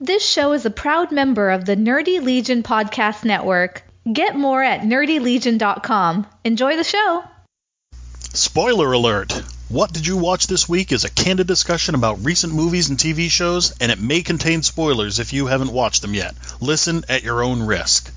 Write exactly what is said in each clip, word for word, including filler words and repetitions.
This show is a proud member of the Nerdy Legion Podcast Network. Get more at nerdy legion dot com. Enjoy the show! Spoiler alert! What Did You Watch This Week is a candid discussion about recent movies and T V shows, and it may contain spoilers if you haven't watched them yet. Listen at your own risk.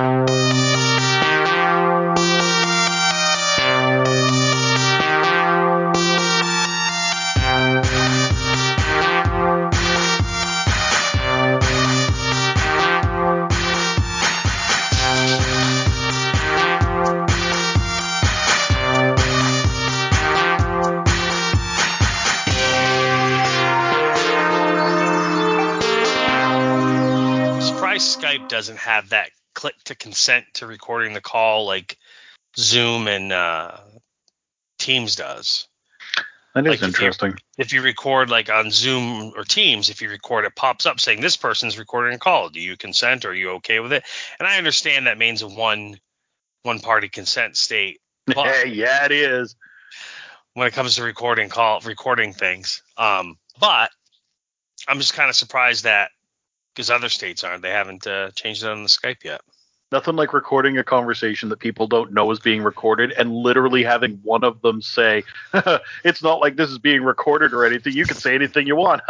Skype doesn't have that click to consent to recording the call like Zoom and uh, Teams does. That is like interesting. If you, if you record like on Zoom or Teams, if you record, it pops up saying this person's recording a call. Do you consent? Or are you okay with it? And I understand that means a one one party consent state. But yeah, it is. When it comes to recording call recording things, um, but I'm just kind of surprised that. Because other states aren't. They haven't uh, changed it on the Skype yet. Nothing like recording a conversation that people don't know is being recorded and literally having one of them say, it's not like this is being recorded or anything. You can say anything you want.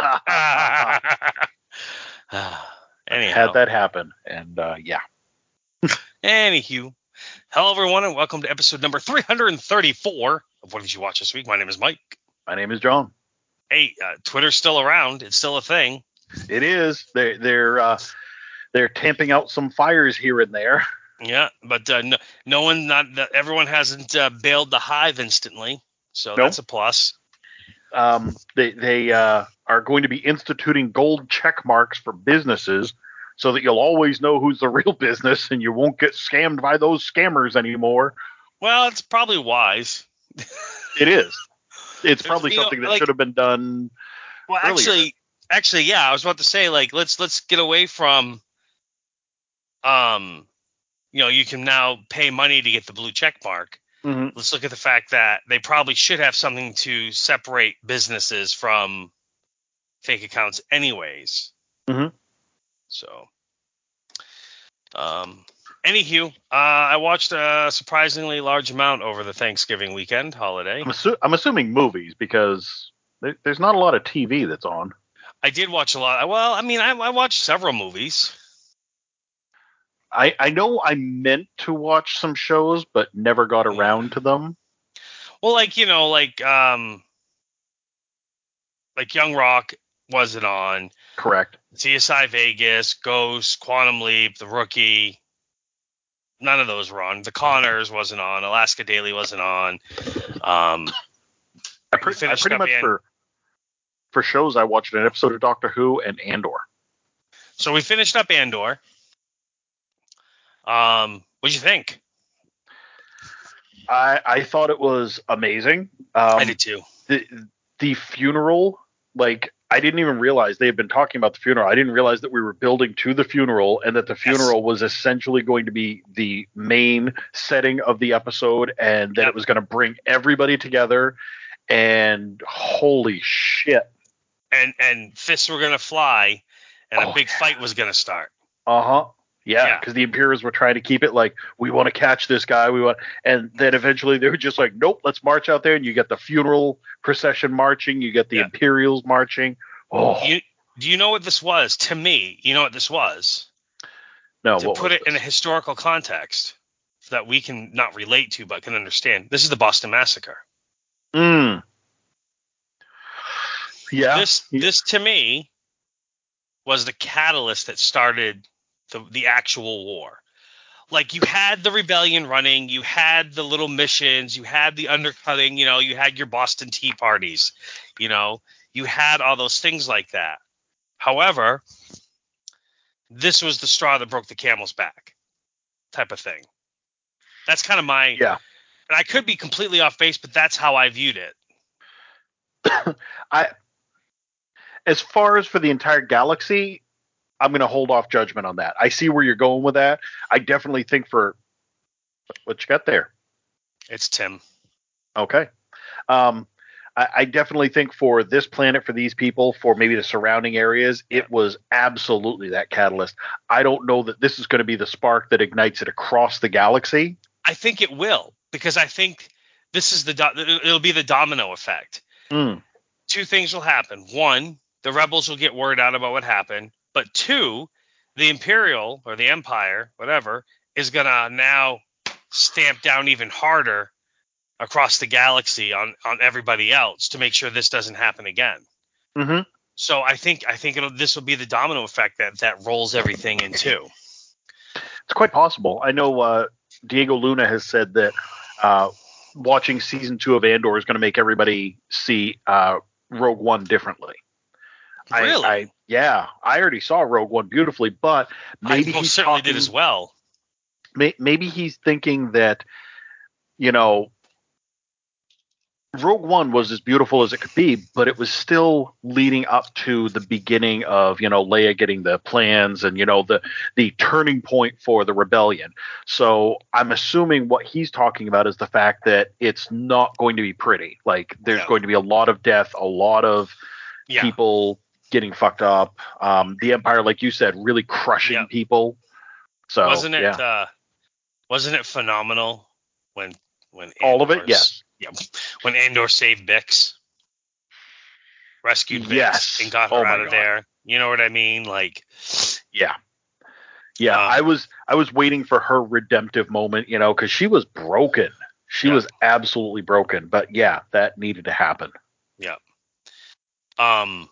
Anyhow. Had that happen. And uh, yeah. Anywho. Hello, everyone, and welcome to episode number three hundred thirty-four of What Did You Watch This Week? My name is Mike. My name is John. Hey, uh, Twitter's still around. It's still a thing. It is. They're they're uh, they're tamping out some fires here and there. Yeah, but uh, no, no one, not everyone hasn't uh, bailed the hive instantly, so nope. That's a plus. Um, they they uh, are going to be instituting gold check marks for businesses, so that you'll always know who's the real business, and you won't get scammed by those scammers anymore. Well, it's probably wise. It is. It's probably you something know, that like, should have been done. Well, earlier. actually. Actually, yeah, I was about to say, like, let's let's get away from, um, you know, you can now pay money to get the blue check mark. Mm-hmm. Let's look at the fact that they probably should have something to separate businesses from fake accounts, anyways. Mm-hmm. So, um, anywho, uh, I watched a surprisingly large amount over the Thanksgiving weekend holiday. I'm, assu- I'm assuming movies because there, there's not a lot of T V that's on. I did watch a lot. Well, I mean, I, I watched several movies. I, I know I meant to watch some shows, but never got around to them. Well, like, you know, like um, like Young Rock wasn't on. Correct. C S I Vegas, Ghost, Quantum Leap, The Rookie. None of those were on. The Connors wasn't on. Alaska Daily wasn't on. Um, I, pre- I pretty much and- for... For shows, I watched an episode of Doctor Who and Andor. So we finished up Andor. Um, what'd you think? I I thought it was amazing. Um, I did too. The the funeral, like I didn't even realize they had been talking about the funeral. I didn't realize that we were building to the funeral and that the funeral yes. was essentially going to be the main setting of the episode, and that yep. it was going to bring everybody together. And holy shit. And and fists were going to fly, and oh, a big yeah. fight was going to start. Uh-huh. Yeah, because yeah. the Imperials were trying to keep it like, we want to catch this guy. We want, and then eventually they were just like, nope, let's march out there. And you get the funeral procession marching. You get the yeah. Imperials marching. Oh. You, do you know what this was? To me, you know what this was? No, to what put was it this? in a historical context that we can not relate to but can understand. This is the Boston Massacre. Mm. Yeah. This, this to me, was the catalyst that started the, the actual war. Like, you had the rebellion running, you had the little missions, you had the undercutting, you know, you had your Boston Tea Parties, you know, you had all those things like that. However, this was the straw that broke the camel's back type of thing. That's kind of my, yeah. And I could be completely off base, but that's how I viewed it. I, as far as for the entire galaxy, I'm going to hold off judgment on that. I see where you're going with that. I definitely think for what you got there. It's Tim. Okay. Um, I, I, I definitely think for this planet, for these people, for maybe the surrounding areas, it was absolutely that catalyst. I don't know that this is going to be the spark that ignites it across the galaxy. I think it will, because I think this is the do- it'll be the domino effect. Mm. Two things will happen. One, the rebels will get word out about what happened. But two, the Imperial or the Empire, whatever, is going to now stamp down even harder across the galaxy on, on everybody else to make sure this doesn't happen again. Mm-hmm. So I think I think it'll, this will be the domino effect that, that rolls everything in two. It's quite possible. I know uh, Diego Luna has said that uh, watching season two of Andor is going to make everybody see uh, Rogue One differently. Really? I, I yeah, I already saw Rogue One beautifully, but maybe I most he's certainly talking, did as well. May, maybe he's thinking that, you know, Rogue One was as beautiful as it could be, but it was still leading up to the beginning of, you know, Leia getting the plans and, you know, the the turning point for the rebellion. So I'm assuming what he's talking about is the fact that it's not going to be pretty. Like there's Yeah. going to be a lot of death, a lot of Yeah. people getting fucked up. Um, the Empire, like you said, really crushing Yeah. people. So wasn't it yeah. uh, wasn't it phenomenal when when All of it, Andor's- yes. Yeah, when Andor saved Bix, rescued Bix, Yes. and got her Oh my out of God. there. You know what I mean? Like, Yeah. Yeah, Um, I was I was waiting for her redemptive moment, you know, because she was broken. She Yeah. was absolutely broken. But yeah, that needed to happen. yeah. Um,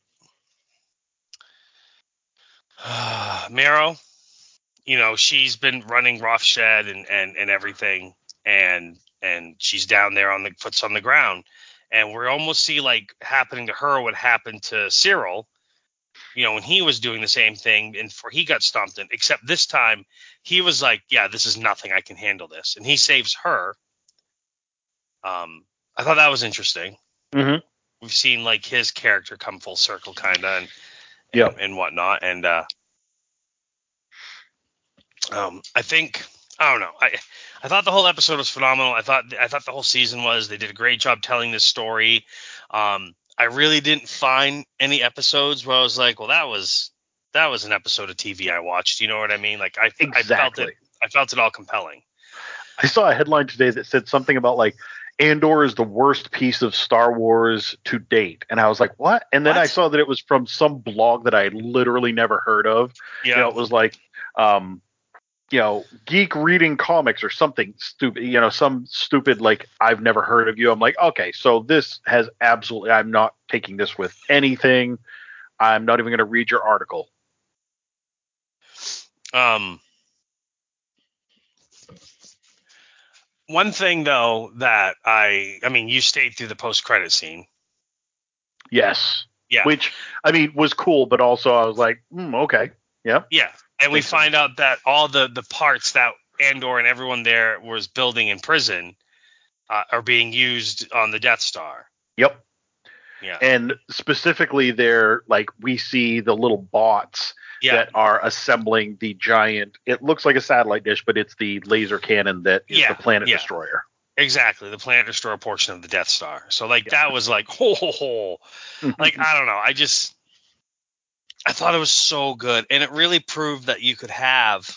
Marrow, you know, she's been running roughshed and, and, and everything, and and she's down there on the foots on the ground, and we almost see like happening to her what happened to Cyril, you know, when he was doing the same thing and for he got stomped in, except this time he was like, yeah, this is nothing, I can handle this, and he saves her. Um, I thought that was interesting. Mm-hmm. We've seen like his character come full circle, kind of, and Yep. and, and whatnot, and uh, um, I think I don't know. I I thought the whole episode was phenomenal. I thought I thought the whole season was. They did a great job telling this story. Um, I really didn't find any episodes where I was like, well, that was that was an episode of T V I watched. You know what I mean? Like I I felt Exactly. it. I felt it all compelling. I saw a headline today that said something about like Andor is the worst piece of Star Wars to date. And I was like, what? And then What? I saw that it was from some blog that I had literally never heard of. Yeah. You know, it was like um you know, geek reading comics or something stupid, you know, some stupid, like, I've never heard of you. I'm like, okay, so this has absolutely, I'm not taking this with anything. I'm not even going to read your article. Um. One thing though that I I mean, you stayed through the post credit scene. Yes. Yeah. Which, I mean, was cool, but also I was like, mm, okay. Yeah. Yeah, and we Makes find sense. out that all the, the parts that Andor and everyone there was building in prison uh, are being used on the Death Star. Yep. Yeah, And specifically there, like, we see the little bots yeah, that are assembling the giant, it looks like a satellite dish, but it's the laser cannon that is Yeah, the planet yeah. destroyer. exactly. The Planet Destroyer portion of the Death Star. So like that was like, ho ho ho. Like I don't know. I just I thought it was so good, and it really proved that you could have.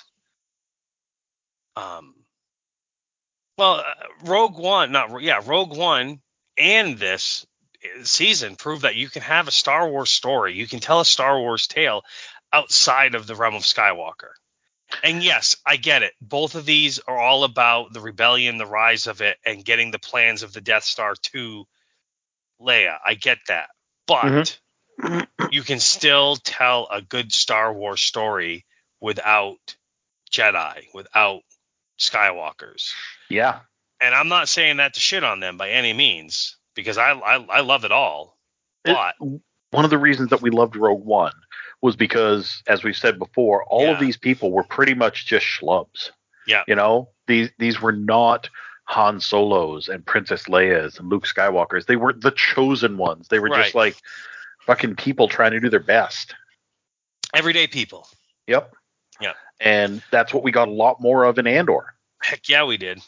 Um. Well, uh, Rogue One, not yeah, Rogue One, and this season proved that you can have a Star Wars story. You can tell a Star Wars tale outside of the realm of Skywalker. And yes, I get it. Both of these are all about the rebellion, the rise of it, and getting the plans of the Death Star to Leia. I get that. But you can still tell a good Star Wars story without Jedi, without Skywalkers. Yeah. And I'm not saying that to shit on them by any means, because I I, I love it all. But It, one of the reasons that we loved Rogue One was because, as we've said before, all of Yeah. these people were pretty much just schlubs. yeah, You know, these these were not Han Solos and Princess Leia's and Luke Skywalkers. They were the chosen ones. They were just Right. like fucking people trying to do their best. everyday people. Yep. Yeah. And that's what we got a lot more of in Andor. Heck yeah, we did.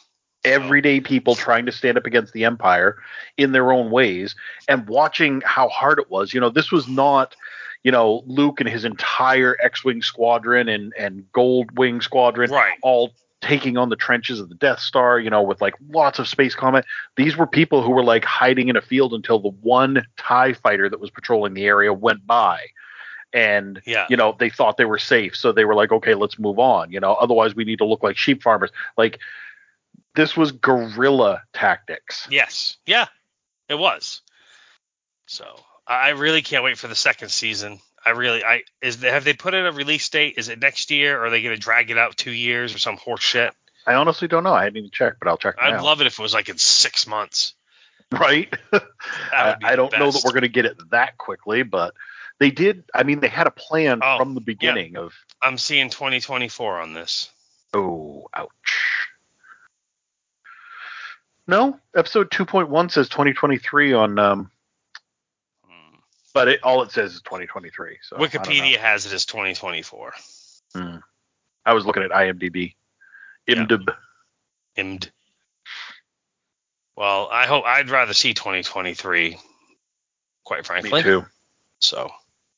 everyday people trying to stand up against the Empire in their own ways, and watching how hard it was. You know, this was not, you know, Luke and his entire X-Wing squadron and, and Gold Wing squadron Right. all taking on the trenches of the Death Star, you know, with like lots of space combat. These were people who were like hiding in a field until the one TIE fighter that was patrolling the area went by. And, Yeah. you know, they thought they were safe. So they were like, okay, let's move on. You know, otherwise we need to look like sheep farmers. Like, this was guerrilla tactics. Yes. Yeah, it was. So I really can't wait for the second season. I really, I is have they put in a release date? Is it next year, or are they going to drag it out two years or some horse shit? I honestly don't know. I hadn't even checked, but I'll check I'd now. love it if it was like in six months. Right? I, I don't best. know that we're going to get it that quickly, but they did. I mean, they had a plan oh, from the beginning yeah. of. I'm seeing twenty twenty-four on this. Oh, ouch. No, episode two point one says twenty twenty-three on, um, Hmm. but it, all it says is twenty twenty-three. So Wikipedia has it as twenty twenty-four. Hmm. I was looking at IMDb. IMDb. Yeah. I M D. Well, I hope I'd rather see twenty twenty-three, quite frankly. Me too. So,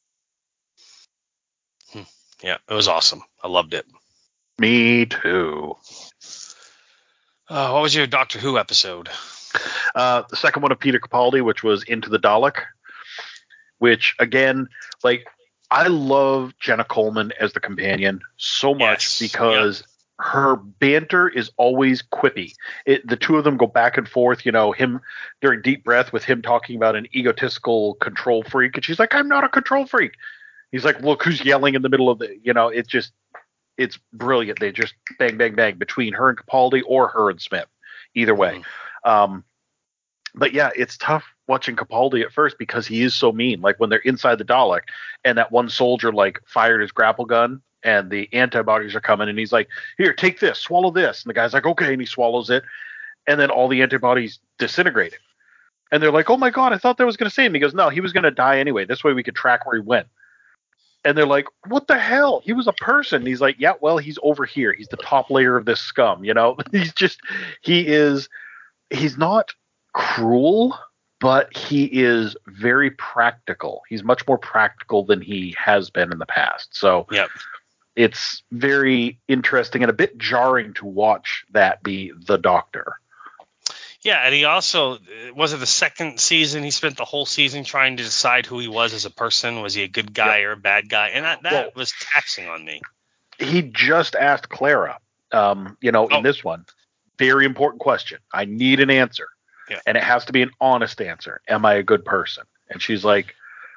hmm. yeah, it was awesome. I loved it. Me too. Uh, what was your Doctor Who episode? Uh, the second one of Peter Capaldi, which was Into the Dalek, which again, like, I love Jenna Coleman as the companion so much Yes. because yep. her banter is always quippy. It, the two of them go back and forth, you know, him during Deep Breath with him talking about an egotistical control freak. And she's like, I'm not a control freak. He's like, look who's yelling in the middle of the, you know, it just, it's brilliant. They just bang, bang, bang between her and Capaldi or her and Smith. Either way. Mm-hmm. Um, but yeah, it's tough watching Capaldi at first because he is so mean. Like when they're inside the Dalek and that one soldier like fired his grapple gun and the antibodies are coming and he's like, here, take this, swallow this. And the guy's like, okay. And he swallows it. And then all the antibodies disintegrated. And they're like, oh my God, I thought that was going to save him. He goes, no, he was going to die anyway. This way we could track where he went. And they're like, what the hell? He was a person. And he's like, yeah, well, he's over here. He's the top layer of this scum. You know, he's just, he is, he's not cruel, but he is very practical. He's much more practical than he has been in the past. So yep. It's very interesting and a bit jarring to watch that be the Doctor. Yeah, and he also, was it the second season, he spent the whole season trying to decide who he was as a person? Was he a good guy yep. or a bad guy? And that, that well, was taxing on me. He just asked Clara, um, you know, in oh. this one, very important question. I need an answer. Yeah. And it has to be an honest answer. Am I a good person? And she's like,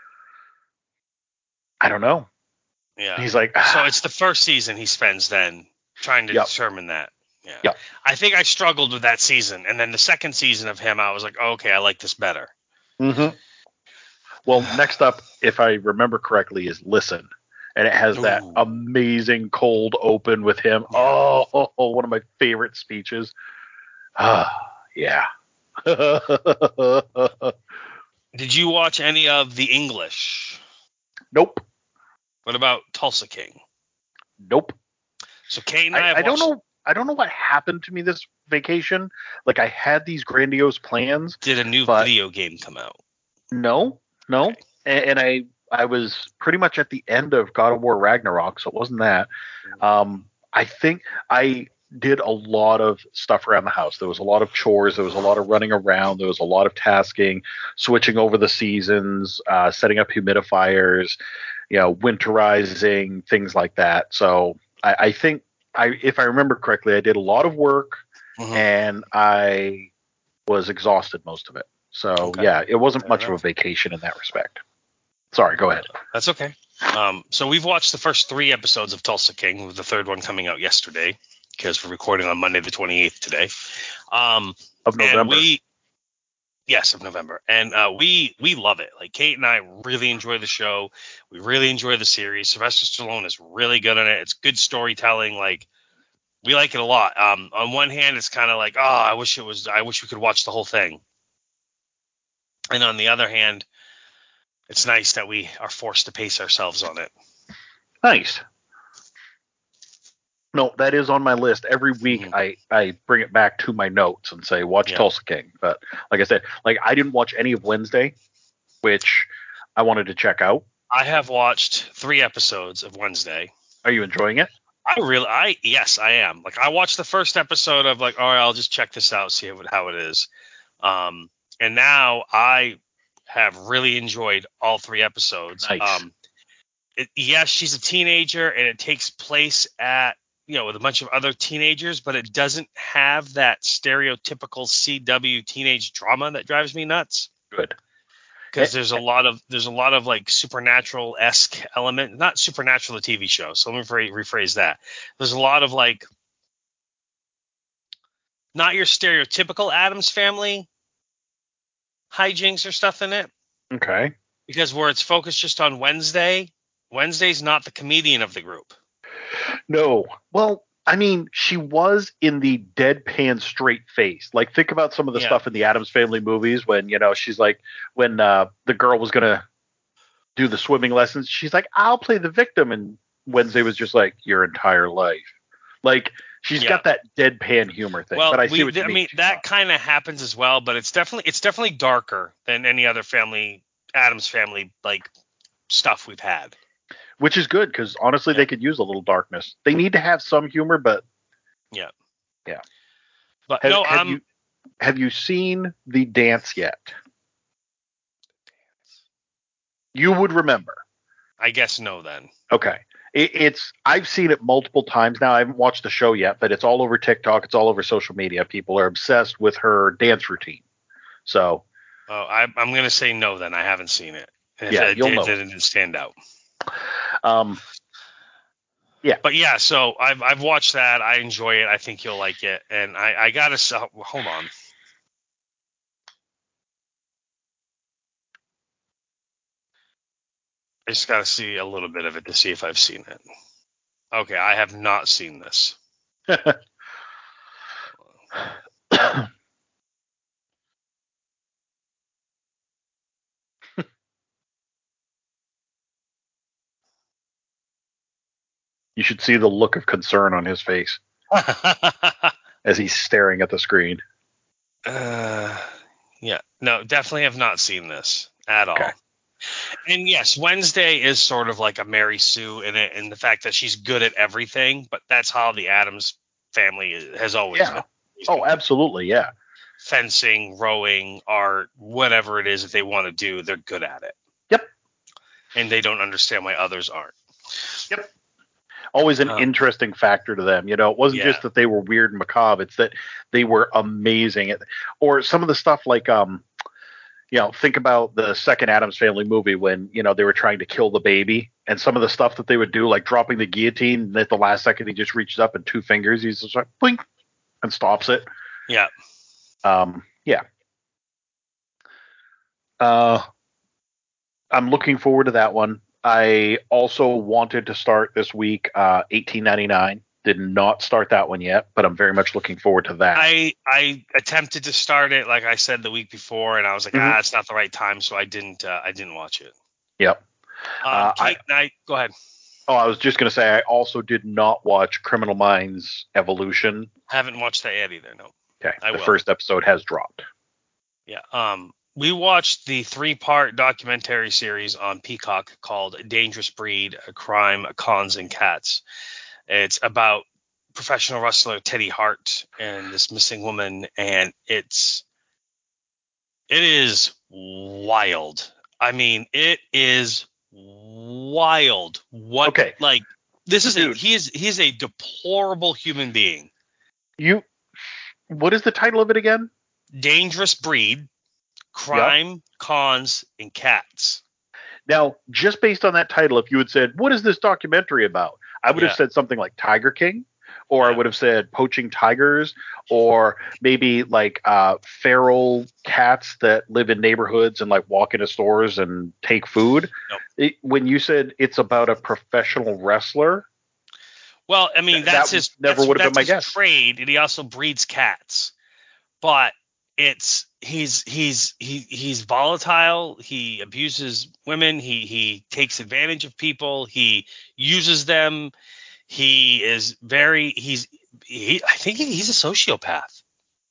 I don't know. Yeah. And he's like, ah. So it's the first season he spends then trying to yep. determine that. Yeah. Yep. I think I struggled with that season. And then the second season of him, I was like, oh, okay, I like this better. Mm-hmm. Well, next up, if I remember correctly, is Listen. And it has Ooh. that amazing cold open with him. Yeah. Oh, oh, oh, one of my favorite speeches. Ah, yeah. Did you watch any of The English? Nope. What about Tulsa King? Nope. So Kate and I, I, have I don't watched... know. I don't know what happened to me this vacation. Like I had these grandiose plans. Did a new but video game come out? No, no. Okay. And, and I, I was pretty much at the end of God of War Ragnarok, so it wasn't that. Um, I think I did a lot of stuff around the house. There was a lot of chores. There was a lot of running around. There was a lot of tasking, switching over the seasons, uh, setting up humidifiers, you know, winterizing, things like that. So I, I think I, if I remember correctly, I did a lot of work mm-hmm. and I was exhausted most of it. So okay. yeah, it wasn't Fair much enough. of a vacation in that respect. Sorry, go ahead. That's okay. Um, so we've watched the first three episodes of Tulsa King, with the third one coming out yesterday, because we're recording on Monday the twenty-eighth today. Um, of November. And we, yes, of November. And uh, we we love it. Like, Kate and I really enjoy the show. We really enjoy the series. Sylvester Stallone is really good in it. It's good storytelling. Like, we like it a lot. Um, on one hand, it's kind of like, oh, I wish it was. I wish we could watch the whole thing. And on the other hand, it's nice that we are forced to pace ourselves on it. Nice. No, that is on my list. Every week Mhm. I, I bring it back to my notes and say, watch Yeah. Tulsa King. But like I said, like I didn't watch any of Wednesday, which I wanted to check out. I have watched three episodes of Wednesday. Are you enjoying it? I really, I yes, I am. Like I watched the first episode of like, all right, I'll just check this out, see how, how it is. Um, and now I have really enjoyed all three episodes. Nice. Um, it, yes, she's a teenager, and it takes place at you know with a bunch of other teenagers, but it doesn't have that stereotypical C W teenage drama that drives me nuts. Good. Because there's a lot of there's a lot of like supernatural esque element, not supernatural the T V show. So let me rephrase, rephrase that. There's a lot of like not your stereotypical Addams Family hijinks or stuff in it. Okay. Because where it's focused just on Wednesday, Wednesday's not the comedian of the group. No. Well, I mean, she was in the deadpan straight face. Like, think about some of the Yeah. stuff in the Addams Family movies when, you know, she's like, when uh, the girl was going to do the swimming lessons, she's like, I'll play the victim. And Wednesday was just like, your entire life. Like, she's Yeah. got that deadpan humor thing. Well, but I we, see what you I mean. mean She's that not. kind of happens as well, but it's definitely it's definitely darker than any other family Addams Family like stuff we've had. Which is good because honestly, Yeah. they could use a little darkness. They need to have some humor, but Yeah. yeah. But Have, no, have I'm you have you seen The Dance yet? You would remember. I guess no then. Okay. It, it's I've seen it multiple times now. I haven't watched the show yet, but it's all over TikTok. It's all over social media. People are obsessed with her dance routine. So Oh, I, I'm going to say no then. I haven't seen it. If Yeah, it you'll did, know. then it didn't stand out. um, But yeah, so I've I've watched that. I enjoy it. I think you'll like it. And I, I got to – hold on. I just got to see a little bit of it to see if I've seen it. Okay, I have not seen this. you should see the look of concern on his face as he's staring at the screen. uh, yeah, no, definitely have not seen this at Okay. all. And yes, Wednesday is sort of like a Mary Sue in it, and the fact that she's good at everything. But that's how the Addams Family is, has always Yeah. been. Oh, absolutely. Yeah. Fencing, rowing, art, whatever it is that they want to do, they're good at it. Yep. And they don't understand why others aren't. Yep. Always an Um, interesting factor to them. You know, it wasn't yeah. just that they were weird and macabre. It's that they were amazing at, or some of the stuff like, um, you know, think about the second Addams Family movie when, you know, they were trying to kill the baby and some of the stuff that they would do, like dropping the guillotine. And at the last second, he just reaches up and two fingers, he's just like, blink, and stops it. Yeah. Um, yeah. Uh, I'm looking forward to that one. I also wanted to start this week, uh, eighteen ninety-nine. Did not start that one yet, but I'm very much looking forward to that. I I attempted to start it, like I said the week before, and I was like, Mhm. ah, it's not the right time, so I didn't. Uh, I didn't watch it. Yep. Um, Uh, Kate Knight, go ahead. Oh, I was just going to say, I also did not watch Criminal Minds Evolution. Haven't watched that yet either. No. Okay. I the will. first episode has dropped. Yeah. Um, we watched the three-part documentary series on Peacock called "Dangerous Breed: A Crime, Cons, and Cats." It's about professional wrestler Teddy Hart and this missing woman, and it's it is wild. I mean, it is wild. What? Okay. Like this is a, Dude. he is he is a deplorable human being. You, what is the title of it again? Dangerous Breed: Crime, Cons, and Cats. Now, just based on that title, if you had said, what is this documentary about? I would Yeah. have said something like Tiger King, or I Yeah. would have said poaching tigers, or maybe like uh, feral cats that live in neighborhoods and like walk into stores and take food. Nope. It, when you said it's about a professional wrestler, Well, I mean, Th- that's that his never that's, would have been that's my his guess. trade, and he also breeds cats. But it's he's he's he he's volatile. He abuses women. He he takes advantage of people. He uses them. He is very. He's. He. I think he's a sociopath.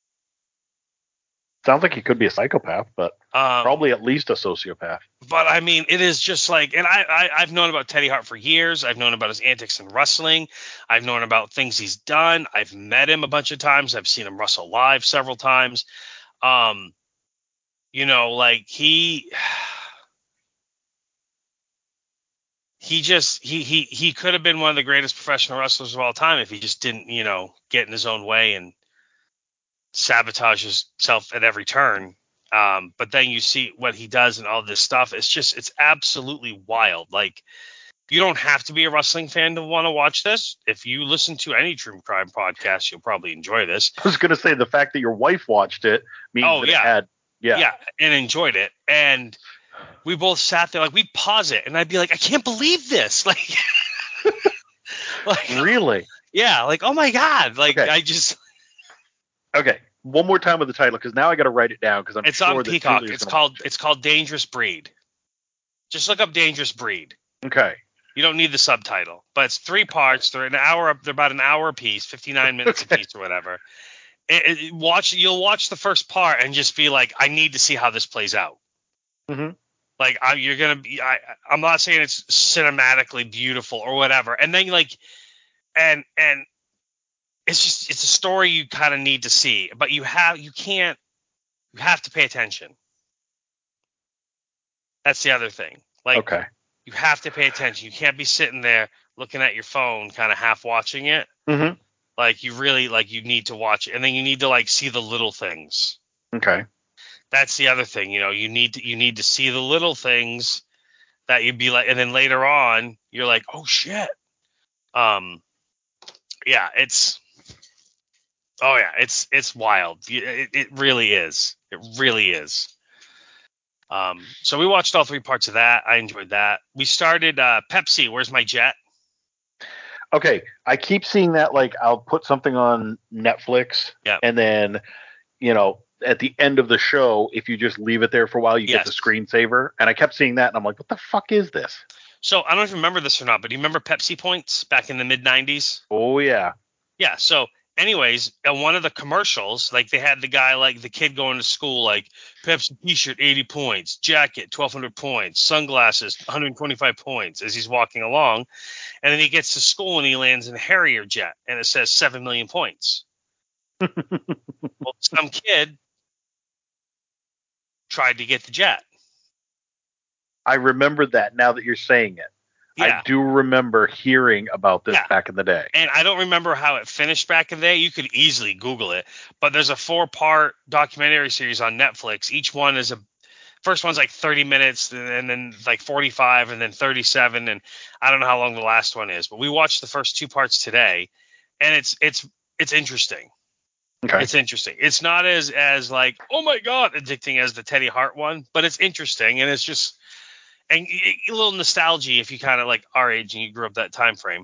Sounds like he could be a psychopath, but Um, probably at least a sociopath. But I mean, it is just like, and I, I I've known about Teddy Hart for years. I've known about his antics in wrestling. I've known about things he's done. I've met him a bunch of times. I've seen him wrestle live several times. Um, you know, like he. He just he he he could have been one of the greatest professional wrestlers of all time if he just didn't, you know, get in his own way and sabotage himself at every turn. Um, but then you see what he does and all this stuff. It's just it's absolutely wild. Like, you don't have to be a wrestling fan to want to watch this. If you listen to any true crime podcast, you'll probably enjoy this. I was going to say the fact that your wife watched it means Oh, that yeah. it had yeah Yeah, and enjoyed it. And we both sat there, like, we'd pause it, and I'd be like, I can't believe this. Like, like really yeah, like, oh my God. Like, Okay. I just, okay. One more time with the title, because now I got to write it down because I'm it's sure on that Peacock. Julia's It's gonna called, watch it. it's called Dangerous Breed. Just look up Dangerous Breed. Okay. You don't need the subtitle, but it's three parts. They're an hour, they're about an hour a piece, fifty-nine minutes Okay. a piece or whatever. It, it, watch, you'll watch the first part and just be like, I need to see how this plays out. Mhm. Like, I, you're gonna be. I, I'm not saying it's cinematically beautiful or whatever. And then like, and and it's just it's a story you kind of need to see, but you have you can't you have to pay attention. That's the other thing. Like, Okay. you have to pay attention. You can't be sitting there looking at your phone, kind of half watching it. Mhm. Like, you really like you need to watch it, and then you need to like see the little things. Okay. That's the other thing, you know, you need to, you need to see the little things that you'd be like, and then later on you're like, oh shit. Um, yeah, it's, oh yeah, it's, it's wild. It, it really is. It really is. Um, so we watched all three parts of that. I enjoyed that. We started, uh, Pepsi, Where's My Jet? Okay. I keep seeing that, like, I'll put something on Netflix, Yeah. and then, you know, at the end of the show, if you just leave it there for a while, you Yes. get the screensaver. And I kept seeing that, and I'm like, what the fuck is this? So I don't know if you remember this or not, but do you remember Pepsi Points back in the mid nineties? Oh, yeah. Yeah. So anyways, on one of the commercials, like, they had the guy, like the kid going to school, like, Pepsi t-shirt, eighty points, jacket, twelve hundred points, sunglasses, one hundred twenty-five points, as he's walking along. And then he gets to school and he lands in a Harrier jet and it says seven million points. Well, some kid tried to get the jet. I remember that now that you're saying it. Yeah. I do remember hearing about this Yeah. back in the day. And I don't remember how it finished back in the day. You could easily Google it. But there's a four-part documentary series on Netflix. Each one is a first one's like thirty minutes, and then like forty-five, and then thirty-seven, and I don't know how long the last one is. But we watched the first two parts today, and it's it's it's interesting. Okay. It's interesting. It's not as as like, oh my God, addicting as the Teddy Hart one, but it's interesting, and it's just and a little nostalgia if you kind of like our age and you grew up that time frame.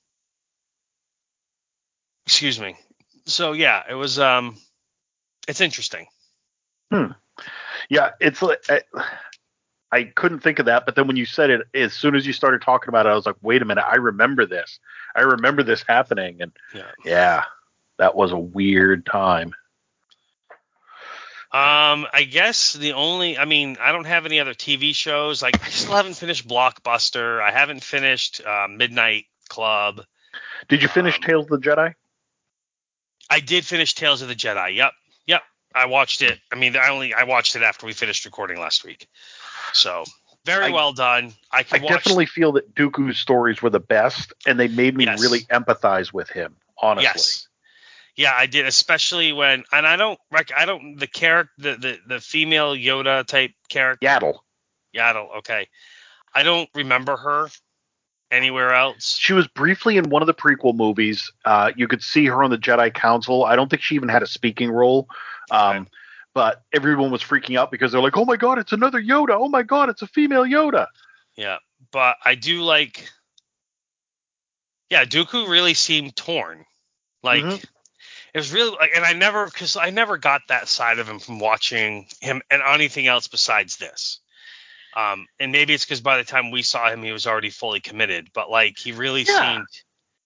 Excuse me. So yeah, it was um, it's interesting. Hmm. Yeah, it's like I, I couldn't think of that, but then when you said it, as soon as you started talking about it, I was like, wait a minute, I remember this. I remember this happening, and Yeah. yeah, that was a weird time. Um, I guess the only, I mean, I don't have any other T V shows. Like, I still haven't finished Blockbuster. I haven't finished uh, Midnight Club. Did you finish Um, Tales of the Jedi? I did finish Tales of the Jedi. Yep, yep. I watched it. I mean, I only I watched it after we finished recording last week. So very I- well done. I I could watch. definitely feel that Dooku's stories were the best, and they made me Yes. really empathize with him, honestly. Yes. Yeah, I did, especially when, and I don't, rec- I don't, the character, the, the, the female Yoda type character. Yaddle. Yaddle, okay. I don't remember her anywhere else. She was briefly in one of the prequel movies. Uh, you could see her on the Jedi Council. I don't think she even had a speaking role. Um, Okay. But everyone was freaking out because they're like, oh my God, it's another Yoda. Oh my God, it's a female Yoda. Yeah, but I do like, yeah, Dooku really seemed torn. Like, Mhm. it was really like, and I never, because I never got that side of him from watching him and anything else besides this. Um, and maybe it's because by the time we saw him, he was already fully committed. But like, he really Yeah. seemed,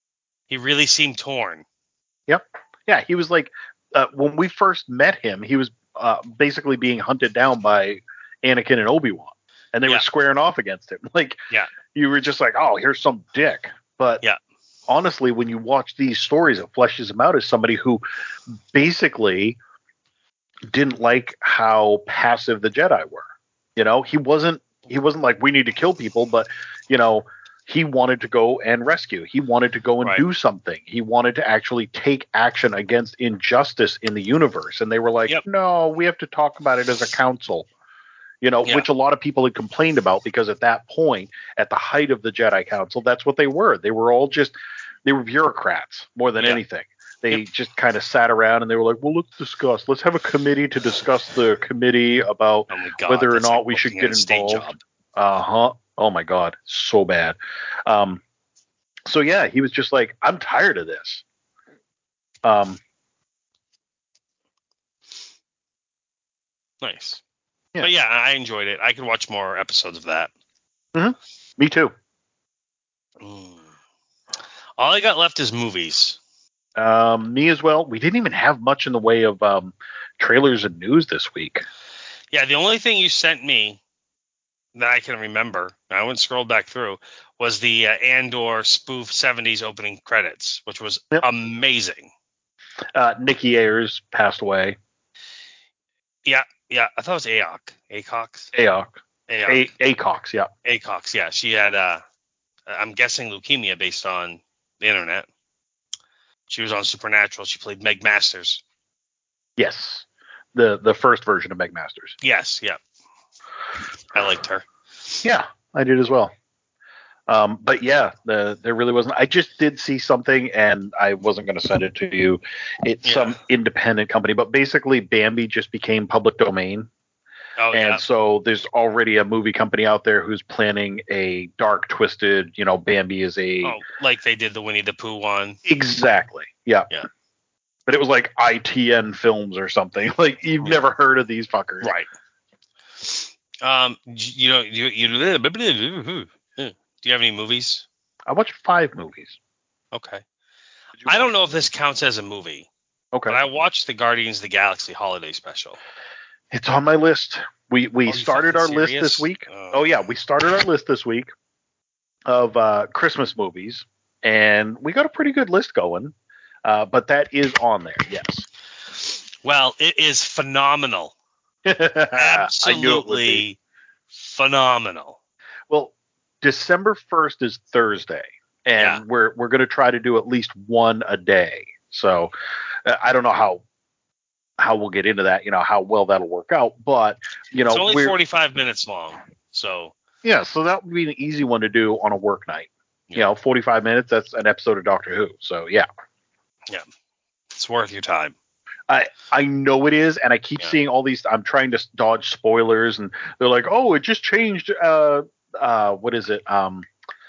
He really seemed torn. Yep. Yeah, he was like, uh, when we first met him, he was uh, basically being hunted down by Anakin and Obi-Wan, and they Yeah. were squaring off against him. Like, Yeah. you were just like, oh, here's some dick. But Yeah. honestly, when you watch these stories, it fleshes him out as somebody who basically didn't like how passive the Jedi were. You know, he wasn't he wasn't like, we need to kill people, but you know, he wanted to go and rescue. He wanted to go and Right. do something. He wanted to actually take action against injustice in the universe. And they were like, Yep. no, we have to talk about it as a council. You know, Yeah. which a lot of people had complained about, because at that point, at the height of the Jedi Council, that's what they were. They were all just, they were bureaucrats more than Yeah. anything. They Yep. just kind of sat around and they were like, well, let's discuss. Let's have a committee to discuss the committee about Oh my God, whether or that's not like we should working get at a state involved. job. Uh huh. Oh my God, so bad. Um, so yeah, he was just like, I'm tired of this. Um, Nice. Yeah. But yeah, I enjoyed it. I could watch more episodes of that. me too. Mm. All I got left is movies. Um, me as well. We didn't even have much in the way of um, trailers and news this week. Yeah, the only thing you sent me that I can remember, I went scroll back through, was the uh, Andor spoof seventies opening credits, which was Yep. amazing. Uh, Nikki Ayers passed away. Yeah, yeah, I thought it was Aok. Acox? Aok. Aok. A- Acox, yeah. Acox, yeah. She had, uh, I'm guessing, leukemia based on the internet. She was on Supernatural. She played Meg Masters. Yes. The the first version of Meg Masters. Yes, yeah. I liked her. Yeah, I did as well. Um, but yeah, the, there really wasn't. I just did see something, and I wasn't going to send it to you. It's Yeah. some independent company, but basically Bambi just became public domain. Oh, and yeah. so there's already a movie company out there who's planning a dark, twisted, you know, Bambi is a... Oh, like they did the Winnie the Pooh one. Exactly. Yeah. Yeah. But it was like I T N Films or something. Like, you've Yeah. never heard of these fuckers. Right. Um, you know, you, you, do you have any movies? I watched five movies. Okay. Did you I don't watch? know if this counts as a movie, Okay. but I watched the Guardians of the Galaxy holiday special. It's on my list. We we Oh, you started fucking our list serious? this week. Oh. Oh yeah, we started our list this week of uh, Christmas movies, and we got a pretty good list going. Uh, but that is on there, yes. Well, it is phenomenal. I knew it would be. Absolutely phenomenal. Well, December first is Thursday, and Yeah. we're we're going to try to do at least one a day. So uh, I don't know how how we'll get into that, you know, how well that'll work out. But, you know, It's only we're, forty-five minutes long, so yeah, so that would be an easy one to do on a work night. Yeah. You know, forty-five minutes, that's an episode of Doctor Who. So, yeah. yeah, it's worth your time. I I know it is, and I keep Yeah. seeing all these. I'm trying to dodge spoilers, and they're like, "Oh, it just changed. Uh, uh, what is it? Um,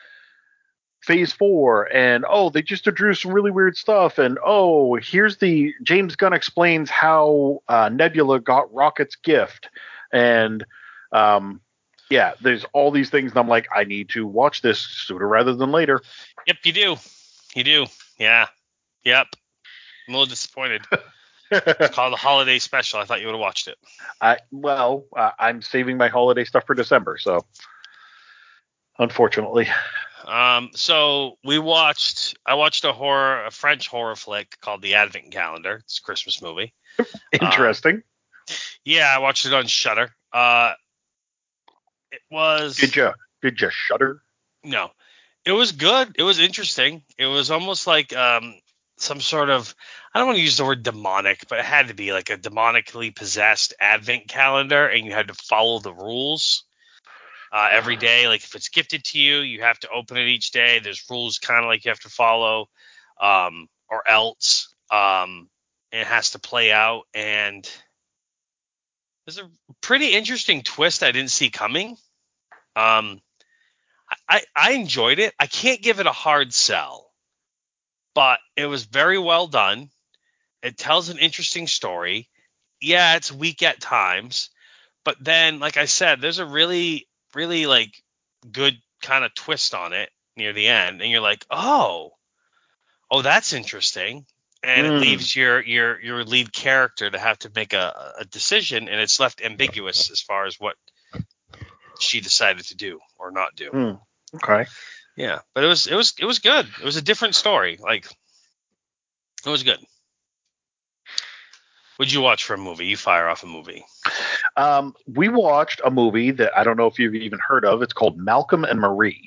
Phase four, and oh, they just introduced some really weird stuff, and oh, here's the James Gunn explains how uh, Nebula got Rocket's gift, and um, yeah, there's all these things, and I'm like, I need to watch this sooner rather than later. Yep, you do. You do. Yeah. Yep. I'm a little disappointed. It's called the holiday special. I thought you would have watched it. I well, uh, I'm saving my holiday stuff for December, so unfortunately. Um, so we watched. I watched a horror, a French horror flick called The Advent Calendar. It's a Christmas movie. Interesting. Um, yeah, I watched it on Shudder. Uh, it was. Did you did you shudder? No, it was good. It was interesting. It was almost like um some sort of. I don't want to use the word demonic, but it had to be like a demonically possessed Advent calendar, and you had to follow the rules. Uh, every day, like if it's gifted to you, you have to open it each day. There's rules kind of like you have to follow, um, or else um, it has to play out. And there's a pretty interesting twist I didn't see coming. Um, I, I enjoyed it. I can't give it a hard sell, but it was very well done. It tells an interesting story. Yeah, it's weak at times, but then, like I said, there's a really, really like good kind of twist on it near the end, and you're like, oh, oh, that's interesting. And Mm. it leaves your, your, your lead character to have to make a, a decision, and it's left ambiguous as far as what she decided to do or not do. Mm. Okay. Yeah, but it was it was it was good. It was a different story. Like, it was good. What'd you watch for a movie? You fire off a movie. Um, we watched a movie that I don't know if you've even heard of. It's called Malcolm and Marie.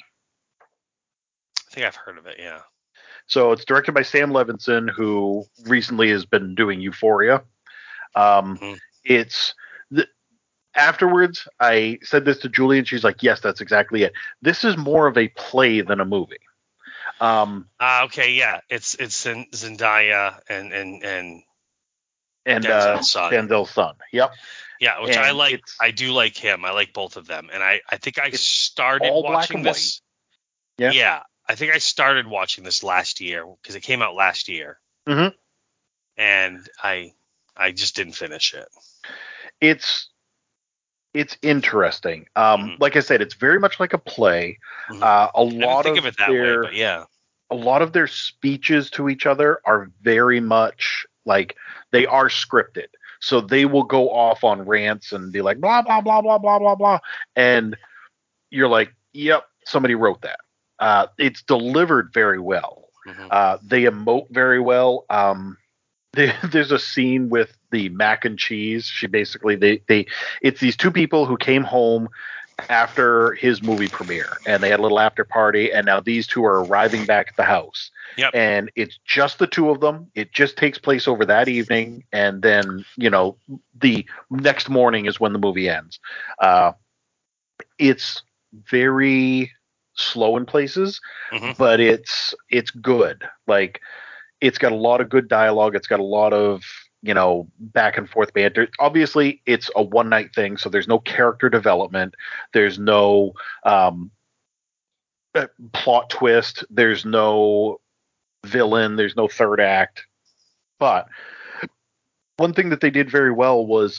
I think I've heard of it. Yeah. So it's directed by Sam Levinson, who recently has been doing Euphoria. Um, Mhm. It's the, afterwards, I said this to Julie, and she's like, "Yes, that's exactly it. This is more of a play than a movie." Um, Uh, okay. Yeah. It's it's Zen- Zendaya and and and and uh, Denzel's son. Denzel's son. Yep. Yeah, which I And like. it's- I do like him. I like both of them, and I I think I It's started all black watching and this. Yeah. Yeah, I think I started watching this last year because it came out last year, Mhm. and I I just didn't finish it. It's it's interesting. Um, Mhm. Like I said, it's very much like a play. Mhm. Uh, a I didn't lot think of of it that their way, but yeah. a lot of their speeches to each other are very much like they are scripted. So they will go off on rants and be like blah blah blah blah blah blah blah, and you're like, yep, somebody wrote that. Uh, it's delivered very well. Mhm. Uh, they emote very well. Um, there- there's a scene with the mac and cheese. She basically they they it's these two people who came home after his movie premiere, and they had a little after party, and now these two are arriving back at the house. Yep. And it's just the two of them. It just takes place over that evening, and then, you know, the next morning is when the movie ends. Uh, it's very slow in places, Mhm. but it's it's good. Like, it's got a lot of good dialogue. It's got a lot of, you know, back and forth banter. Obviously, it's a one night thing, so there's no character development. There's no um, uh, plot twist. There's no villain. There's no third act. But one thing that they did very well was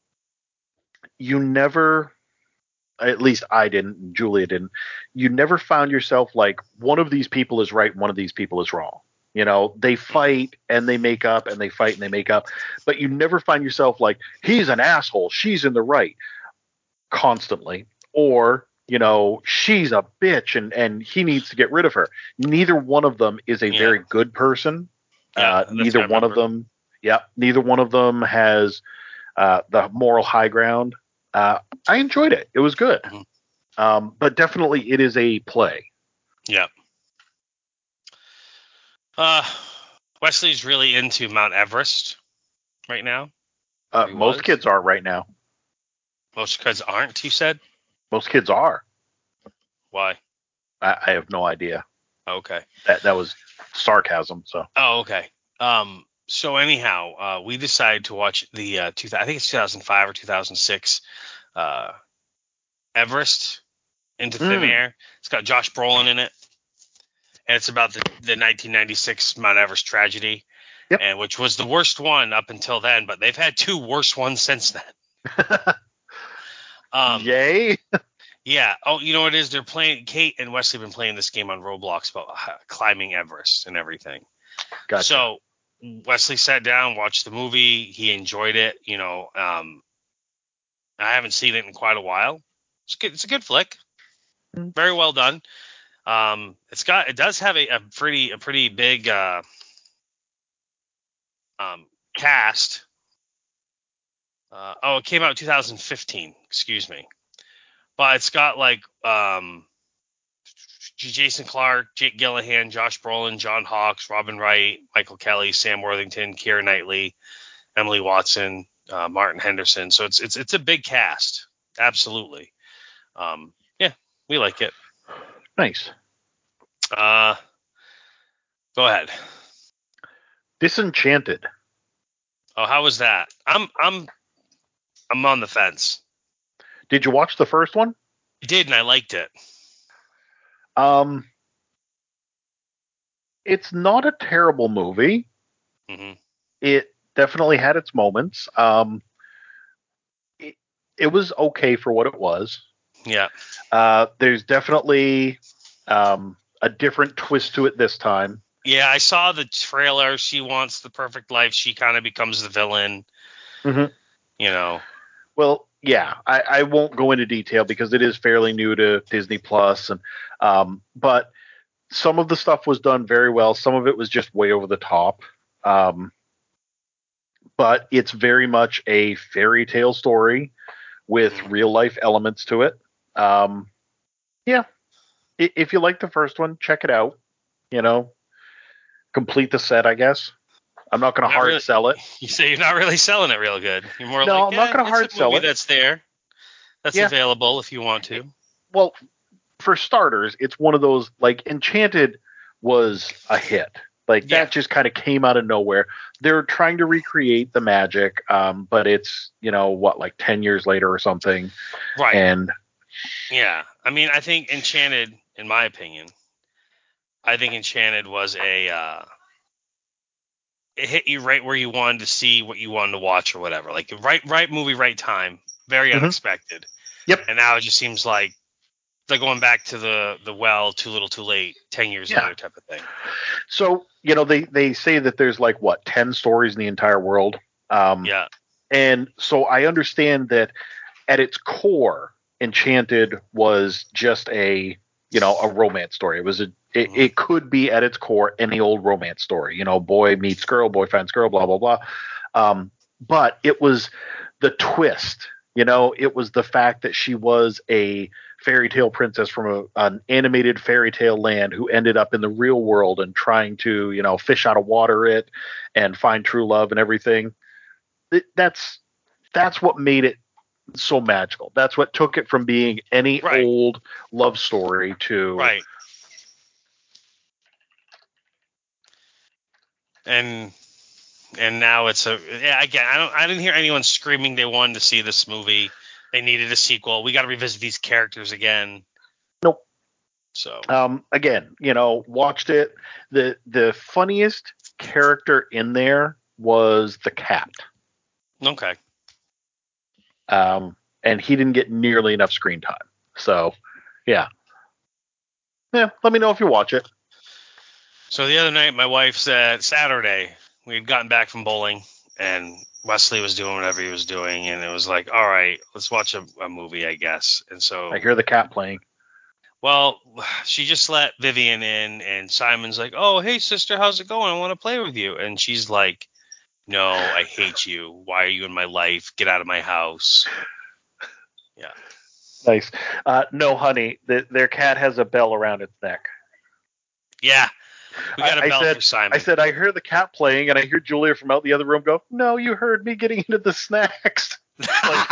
you never, at least I didn't, and Julia didn't, you never found yourself like one of these people is right, one of these people is wrong. You know, they fight and they make up and they fight and they make up, but you never find yourself like, he's an asshole, she's in the right constantly, or, you know, she's a bitch and, and he needs to get rid of her. Neither one of them is a Yeah. very good person. Yeah, Uh, that's what neither I one of remember. them, yeah, neither one of them has uh, the moral high ground. Uh, I enjoyed it. It was good. Mhm. Um, but definitely it is a play. Yeah. Uh, Wesley's really into Mount Everest right now. Uh, He most was. kids are right now. Most kids aren't. You said Most kids are. why? I, I have no idea. Okay. That that was sarcasm. So Oh, okay. Um. So anyhow, uh, we decided to watch the uh, two. I think it's two thousand five or two thousand six. Uh, Everest Into Thin Mm. Air. It's got Josh Brolin in it, and it's about the, the nineteen ninety-six Mount Everest tragedy, Yep. and which was the worst one up until then. But they've had two worse ones since then. Um, yay! Yeah. Oh, you know what it is? They're playing. Kate and Wesley have been playing this game on Roblox about uh, climbing Everest and everything. Gotcha. So Wesley sat down, watched the movie. He enjoyed it. You know, um, I haven't seen it in quite a while. It's good. It's a good flick. Mm. Very well done. Um, it's got. It does have a, a pretty a pretty big uh, um, cast. Uh, oh, it came out in two thousand fifteen. Excuse me. But it's got like um, Jason Clarke, Jake Gyllenhaal, Josh Brolin, John Hawkes, Robin Wright, Michael Kelly, Sam Worthington, Keira Knightley, Emily Watson, uh, Martin Henderson. So it's it's it's a big cast. Absolutely. Um, yeah, we like it. Nice. Uh, go ahead. Disenchanted. Oh, how was that? I'm I'm I'm on the fence. Did you watch the first one? I did, and I liked it. Um, it's not a terrible movie. hmm It definitely had its moments. Um, it, it was okay for what it was. Yeah. Uh, there's definitely um, a different twist to it this time. Yeah, I saw the trailer. She wants the perfect life. She kind of becomes the villain. Mm-hmm. You know. Well, yeah, I, I won't go into detail because it is fairly new to Disney Plus, and um, but some of the stuff was done very well. Some of it was just way over the top. Um, but it's very much a fairy tale story with Mhm. real life elements to it. Um, yeah, I- if you like the first one, check it out. You know, complete the set, I guess. I'm not going to Not hard really. sell it. You say you're not really selling it real good. You're more No, like, I'm not yeah, going to it's hard a sell movie it. that's there, that's Yeah. available if you want to. Well, for starters, it's one of those, like, Enchanted was a hit. Like, Yeah. that just kind of came out of nowhere. They're trying to recreate the magic, um, but it's, you know, what, like ten years later or something. Right. And Yeah. I mean, I think Enchanted, in my opinion, I think Enchanted was a, uh, it hit you right where you wanted to see what you wanted to watch or whatever. Like, right, right movie, right time. Very Mhm. unexpected. Yep. And now it just seems like they're going back to the, the well, too little, too late, ten years Yeah. later type of thing. So, you know, they, they say that there's like, what, ten stories in the entire world. Um, Yeah. And so I understand that at its core, Enchanted was just a, you know, a romance story. It was a, it, Mhm. it could be at its core any old romance story, you know, boy meets girl, boy finds girl, blah, blah, blah. Um, but it was the twist, you know, it was the fact that she was a fairy tale princess from a, an animated fairy tale land who ended up in the real world and trying to, you know, fish out of water it and find true love and everything. It, that's that's what made it so magical. That's what took it from being any Right. old love story to Right. And and now it's a yeah, again, I don't I didn't hear anyone screaming they wanted to see this movie. They needed a sequel. We got to revisit these characters again. nope. So Um, again, you know, watched it. The the funniest character in there was the cat. okay. Um, and he didn't get nearly enough screen time. So, yeah. Yeah, let me know if you watch it. So the other night, my wife said Saturday we had gotten back from bowling, and Wesley was doing whatever he was doing, and it was like, all right, let's watch a, a movie, I guess. And so, I hear the cat playing. well, she just let Vivian in, and Simon's like, oh, hey, sister, how's it going? I want to play with you. And she's like, no, I hate you. Why are you in my life? Get out of my house. Yeah. Nice. Uh, no, honey, the, their cat has a bell around its neck. Yeah. We got a I, bell I said, for Simon. I said, I hear the cat playing, and I hear Julia from out the other room go, no, you heard me getting into the snacks. like,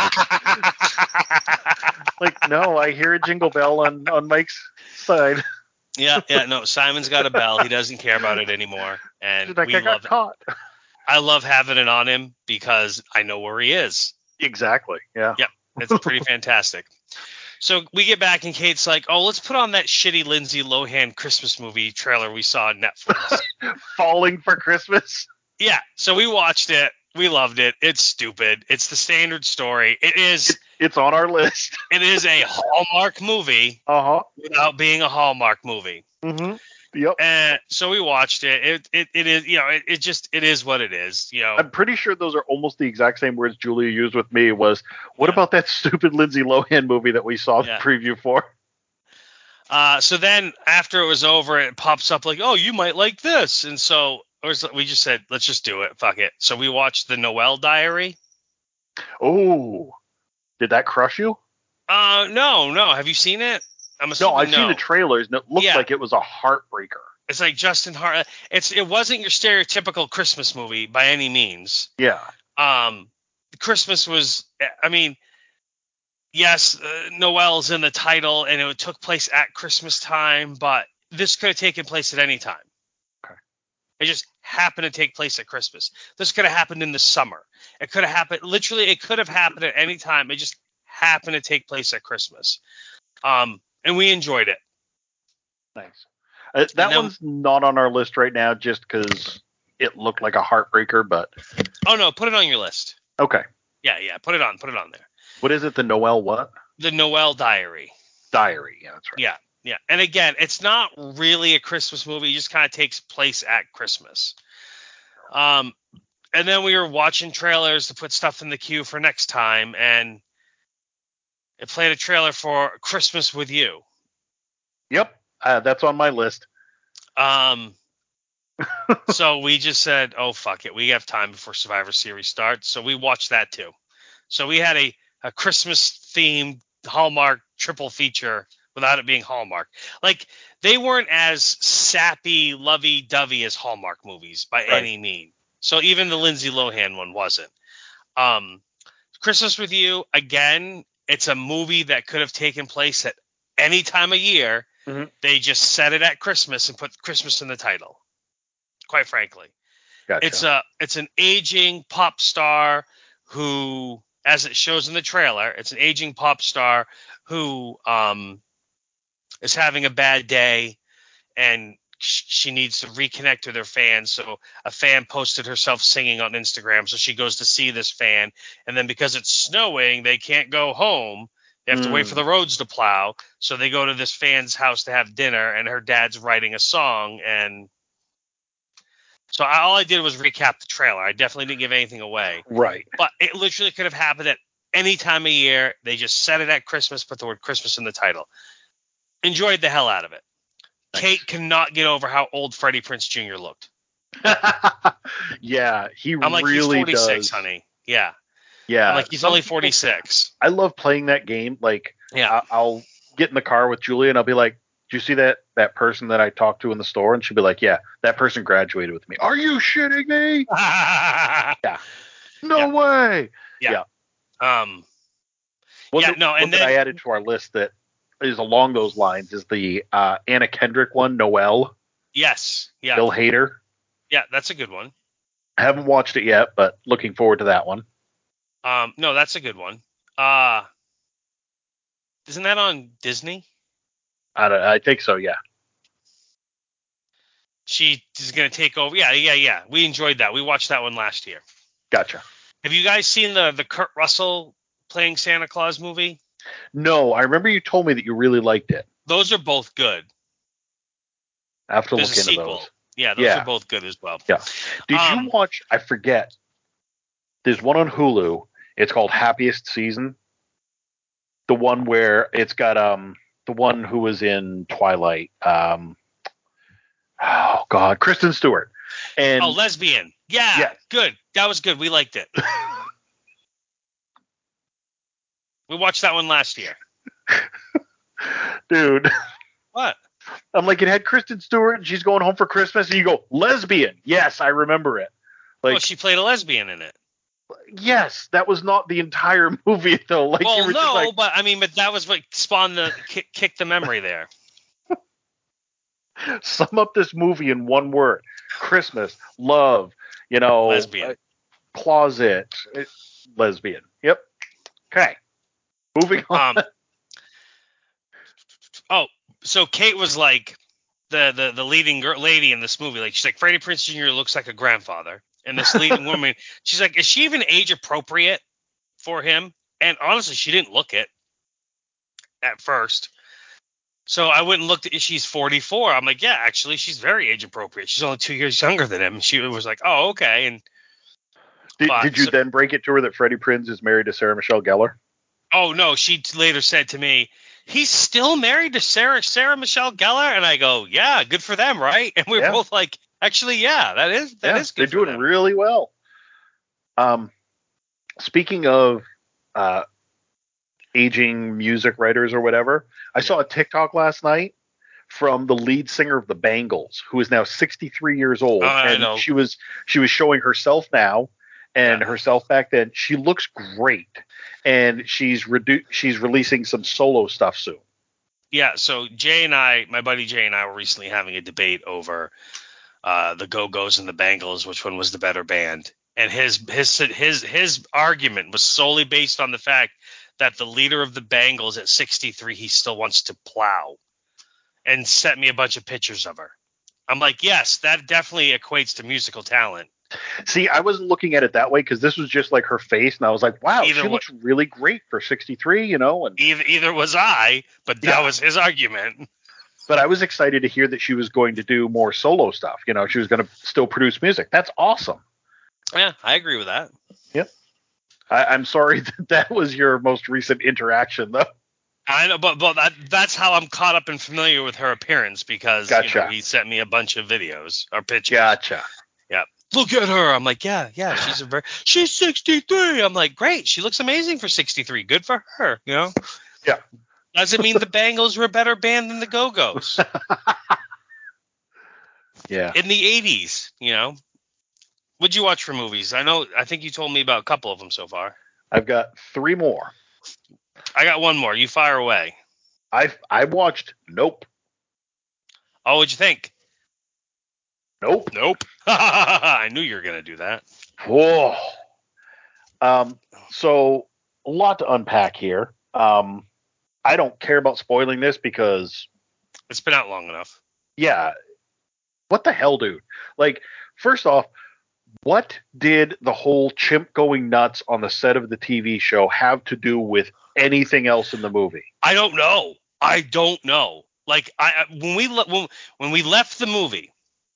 like, no, I hear a jingle bell on, on Mike's side. yeah, yeah, no, Simon's got a bell. He doesn't care about it anymore. And like, we I got love it. caught. I love having it on him because I know where he is. Exactly. Yeah. Yep. It's pretty fantastic. So we get back and Kate's like, oh, let's put on that shitty Lindsay Lohan Christmas movie trailer we saw on Netflix. Falling for Christmas. Yeah. So we watched it. We loved it. It's stupid. It's the standard story. It is. It, it's on our list. It is a Hallmark movie Uh-huh. without being a Hallmark movie. Mm-hmm. Yep. And so we watched it. It it, it is, you know, it, it just, it is what it is, you know. I'm pretty sure those are almost the exact same words Julia used with me was, what Yeah. about that stupid Lindsay Lohan movie that we saw Yeah. the preview for? Uh, so then after it was over, it pops up like, oh, you might like this. And so we just said, let's just do it. Fuck it. So we watched the Noel Diary. Oh, did that crush you? Uh, no, no. Have you seen it? I'm assuming No, I've no. seen the trailers, and it looked Yeah. like it was a heartbreaker. It's like Justin Hart. It's it wasn't your stereotypical Christmas movie by any means. Yeah. Um, Christmas was. I mean, yes, uh, Noel's in the title, and it took place at Christmas time, but this could have taken place at any time. Okay. It just happened to take place at Christmas. This could have happened in the summer. It could have happened. Literally, it could have happened at any time. It just happened to take place at Christmas. Um, and we enjoyed it. Nice. Uh, that then, one's not on our list right now just because it looked like a heartbreaker, but. Oh, no, put it on your list. Okay. Yeah, yeah, put it on. Put it on there. What is it? The Noel what? The Noel Diary. Diary. Yeah, that's right. Yeah. Yeah, and again, it's not really a Christmas movie. It just kind of takes place at Christmas. Um, and then we were watching trailers to put stuff in the queue for next time, and it played a trailer for Christmas with You. Yep, uh, that's on my list. Um, so we just said, oh, fuck it. We have time before Survivor Series starts. So we watched that too. So we had a, a Christmas-themed Hallmark triple feature without it being Hallmark. Like, they weren't as sappy, lovey-dovey as Hallmark movies by Right. any means. So even the Lindsay Lohan one wasn't. Um, Christmas with You, again, it's a movie that could have taken place at any time of year. Mm-hmm. They just set it at Christmas and put Christmas in the title, quite frankly. Gotcha. It's a it's an aging pop star who, as it shows in the trailer, it's an aging pop star who um is having a bad day, and sh- she needs to reconnect with her fans. So a fan posted herself singing on Instagram, so she goes to see this fan, and then because it's snowing, they can't go home. They have to Mm. wait for the roads to plow, so they go to this fan's house to have dinner, and her dad's writing a song, and so I, all I did was recap the trailer. I definitely didn't give anything away. Right. But it literally could have happened at any time of year. They just set it at Christmas, put the word Christmas in the title. Enjoyed the hell out of it. Nice. Kate cannot get over how old Freddie Prinze Junior looked. Yeah, he I'm like, really he's forty-six, does. honey. Yeah. Yeah. I'm like, he's Some only people- forty-six. I love playing that game. Like, Yeah. I- I'll get in the car with Julia and I'll be like, "Do you see that that person that I talked to in the store?" And she'll be like, "Yeah, that person graduated with me." Are you shitting me? Yeah. No Yeah. way. um, One Yeah, that, no, one and that then- I added to our list that is along those lines is the uh, Anna Kendrick one, Noelle, yes. Yeah. Bill Hader. Yeah, that's a good one. I haven't watched it yet, but looking forward to that one. Um, no, that's a good one. Uh, isn't that on Disney? I, don't, I think so, yeah. She is going to take over. Yeah, yeah, yeah. We enjoyed that. We watched that one last year. Gotcha. Have you guys seen the the Kurt Russell playing Santa Claus movie? No, I remember you told me that you really liked it. Those are both good. I have to There's look a into sequel. those. Yeah, those Yeah. are both good as well. Yeah. Did Um, you watch, I forget, there's one on Hulu. It's called Happiest Season. The one where it's got um the one who was in Twilight. Um, oh, God, Kristen Stewart. And Oh, Lesbian. Yeah, Yeah. good. That was good. We liked it. We watched that one last year. dude, What? I'm like, it had Kristen Stewart and she's going home for Christmas, and you go, lesbian. Yes, I remember it. Like, Well, she played a lesbian in it. yes, that was not the entire movie though. Like, you Well, were no, just like, but I mean, but that was what spawned the kick, kick the memory there. sum up this movie in one word: Christmas, love, you know, Lesbian. uh, closet, uh, lesbian. Yep. Okay. Moving on. Um. Oh, so Kate was like the the the leading girl, lady in this movie. Like, she's like, Freddie Prinze Junior looks like a grandfather, and this leading woman, she's like, is she even age appropriate for him? And honestly, she didn't look it at first. So I went and looked at, she's forty-four. I'm like, yeah, actually, she's very age appropriate. She's only two years younger than him. She was like, oh, okay. And did, but- did you so- then break it to her that Freddie Prinze is married to Sarah Michelle Gellar? oh no, she t- later said to me, he's still married to Sarah Sarah Michelle Gellar, and I go, yeah, good for them, right? And we we're Yeah. both like, actually, yeah, that is that yeah, is they're good. for doing them. really well. Um, speaking of uh, aging music writers or whatever, I saw a TikTok last night from the lead singer of the Bangles, who is now sixty-three years old, Oh, I and know. she was she was showing herself now and Yeah. herself back then. She looks great, and she's redu- she's releasing some solo stuff soon. Yeah, so Jay and I, my buddy Jay and I, were recently having a debate over uh, the Go-Go's and the Bangles, which one was the better band. And his his his his argument was solely based on the fact that the leader of the Bangles at sixty-three, he still wants to plow, and sent me a bunch of pictures of her. I'm like, yes, that definitely equates to musical talent. See, I wasn't looking at it that way because this was just like her face, and I was like, wow, Either she wa- looks really great for sixty-three, you know. And Either either was I, but that Yeah. was his argument. But I was excited to hear that she was going to do more solo stuff. You know, she was going to still produce music. That's awesome. Yeah, I agree with that. Yep. I, I'm sorry that that was your most recent interaction, though. I know, but but that, that's how I'm caught up and familiar with her appearance because Gotcha. you know, he sent me a bunch of videos or pictures. Gotcha. Yeah. Look at her. I'm like, yeah, yeah. She's a very. She's sixty-three. I'm like, great. She looks amazing for sixty-three. Good for her. You know. Yeah. Doesn't mean the Bangles were a better band than the Go-Go's. Yeah. In the eighties, you know. What'd you watch for movies? I know. I think you told me about a couple of them so far. I've got three more. I got one more. You fire away. I've I watched Nope. Oh, what'd you think? Nope. Nope. I knew you were gonna do that. Whoa. Um. So a lot to unpack here. Um. I don't care about spoiling this because It's been out long enough. yeah. What the hell, dude? Like, first off, what did the whole chimp going nuts on the set of the T V show have to do with anything else in the movie? I don't know. I don't know. Like I when we le- when, when we left the movie,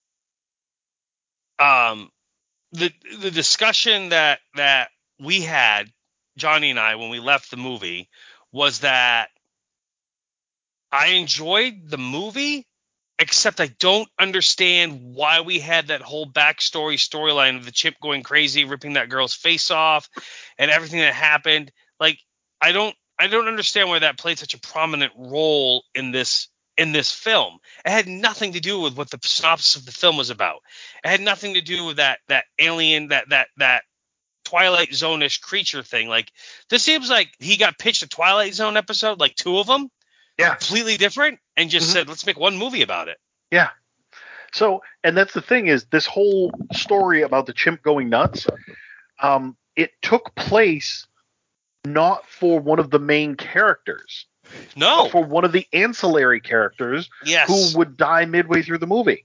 um, the the discussion that that we had, Johnny and I, when we left the movie, was that I enjoyed the movie, except I don't understand why we had that whole backstory storyline of the chimp going crazy, ripping that girl's face off, and everything that happened. Like I don't I don't understand why that played such a prominent role in this in this film. It had nothing to do with what the synopsis of the film was about. It had nothing to do with that that alien that that that Twilight Zone-ish creature thing. Like this seems like he got pitched a Twilight Zone episode, like two of them, Yeah. completely different, and just Mhm. said, let's make one movie about it. Yeah. So, and that's the thing is this whole story about the chimp going nuts, um, it took place not for one of the main characters, No. but for one of the ancillary characters Yes. who would die midway through the movie.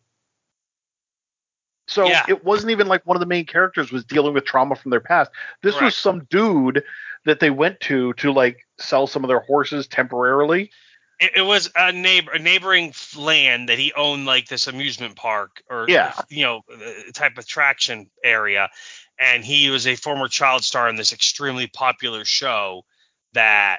So Yeah. it wasn't even like one of the main characters was dealing with trauma from their past. This Correct. was some dude that they went to to like sell some of their horses temporarily. It, it was a neighbor, a neighboring land that he owned, like this amusement park or Yeah. you know, uh, type of attraction area, and he was a former child star in this extremely popular show that,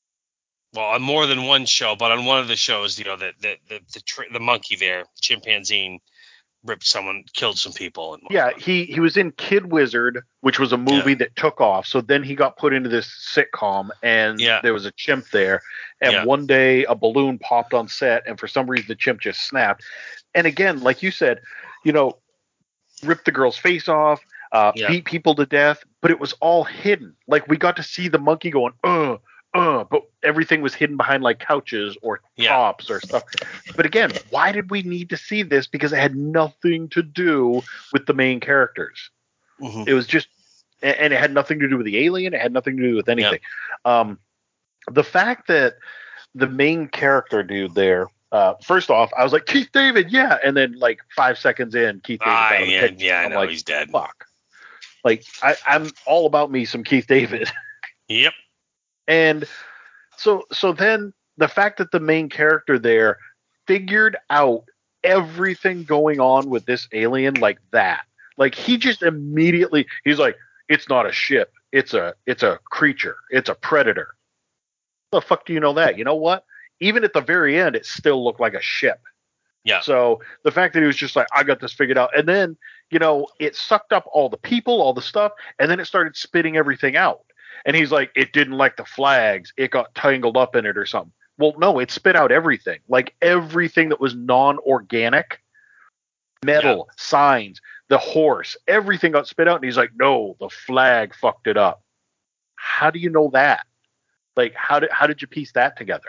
well, on more than one show, but on one of the shows, you know, that the the the, tr- the monkey there, chimpanzee, ripped someone, killed some people, and Yeah, he he was in Kid Wizard, which was a movie Yeah. that took off. So then he got put into this sitcom, and Yeah. there was a chimp there. And Yeah. one day a balloon popped on set, and for some reason the chimp just snapped. And again, like you said, you know, ripped the girl's face off, uh, Yeah. beat people to death, but it was all hidden. Like we got to see the monkey going, uh, uh, but everything was hidden behind like couches or Yeah. props or stuff. But again, why did we need to see this? Because it had nothing to do with the main characters. Mhm. It was just, a- and it had nothing to do with the alien. It had nothing to do with anything. Um, the fact that the main character dude there, uh, first off, I was like, Keith David, yeah. And then like five seconds in, Keith David's Ah, out of the yeah, picture. yeah, I I'm know like, he's dead. fuck. Like, I, I'm all about me some Keith David. Yep. And so so then the fact that the main character there figured out everything going on with this alien like that. Like he just immediately he's like, it's not a ship, it's a it's a creature, it's a predator. How the fuck do you know that? You know what? Even at the very end, it still looked like a ship. Yeah. So the fact that he was just like, I got this figured out, and then you know it sucked up all the people, all the stuff, and then it started spitting everything out. And he's like, it didn't like the flags, it got tangled up in it or something. Well, no, it spit out everything, like everything that was non-organic, metal, Yeah. signs, the horse, everything got spit out. And he's like, no, the flag fucked it up. How do you know that? Like, how did how did you piece that together?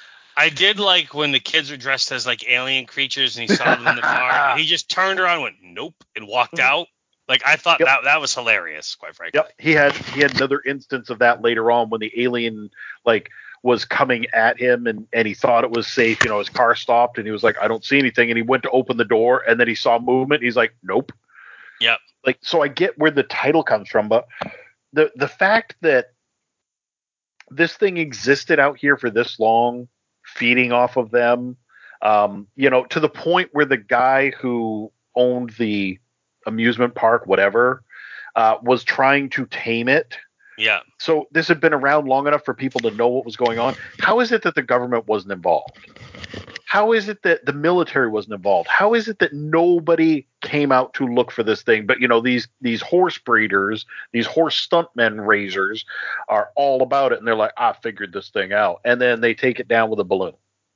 I did like when the kids were dressed as like alien creatures and he saw them in the farm and he just turned around and went, nope, and walked out. Like I thought Yep. that that was hilarious, quite frankly. Yep, he had he had another instance of that later on when the alien like was coming at him and and he thought it was safe. You know, his car stopped and he was like, I don't see anything, and he went to open the door and then he saw movement. He's like, nope. Yep. Like, so I get where the title comes from, but the the fact that this thing existed out here for this long, feeding off of them, Um, you know, to the point where the guy who owned the amusement park, whatever, uh, was trying to tame it. Yeah. So this had been around long enough for people to know what was going on. How is it that the government wasn't involved? How is it that the military wasn't involved? How is it that nobody came out to look for this thing? But, you know, these these horse breeders, these horse stuntmen raisers are all about it. And they're like, I figured this thing out. And then they take it down with a balloon.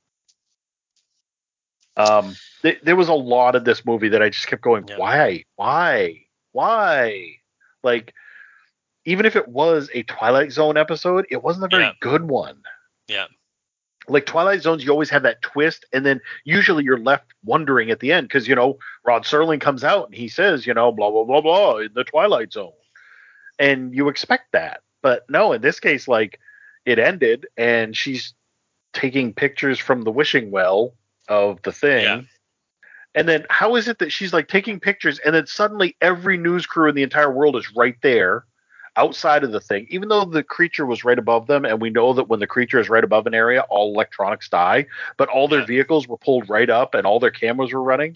Um, th- there was a lot of this movie that I just kept going, Yeah. why? Why? Why? Like, even if it was a Twilight Zone episode, it wasn't a very Yeah. good one. Yeah. Like Twilight Zones, you always have that twist, and then usually you're left wondering at the end because, you know, Rod Serling comes out and he says, you know, blah, blah, blah, blah, in the Twilight Zone. And you expect that. But no, in this case, like, it ended and she's taking pictures from the wishing well of the thing. Yeah. And then how is it that she's like taking pictures and then suddenly every news crew in the entire world is right there outside of the thing, even though the creature was right above them, and we know that when the creature is right above an area, all electronics die, but all their Yeah. vehicles were pulled right up and all their cameras were running.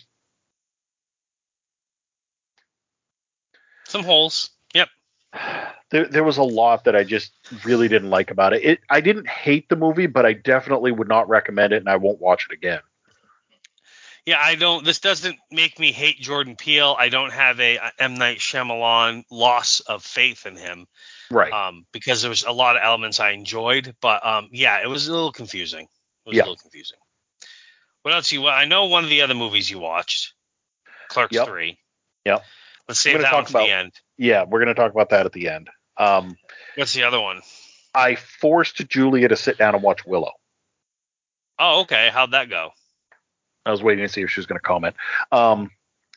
Some holes. Yep. There, there was a lot that I just really didn't like about it. it. I didn't hate the movie, but I definitely would not recommend it, and I won't watch it again. Yeah, I don't. This doesn't make me hate Jordan Peele. I don't have a M. Night Shyamalan loss of faith in him, Right. um, because there was a lot of elements I enjoyed. But um, yeah, it was a little confusing. It was Yeah. a little confusing. What else you? I know one of the other movies you watched, Clerks Yep. three. Yep. Let's I'm save gonna that talk one for about- the end. Yeah, we're going to talk about that at the end. Um, What's the other one? I forced Julia to sit down and watch Willow. Oh, okay. How'd that go? I was waiting to see if she was going to comment. Um,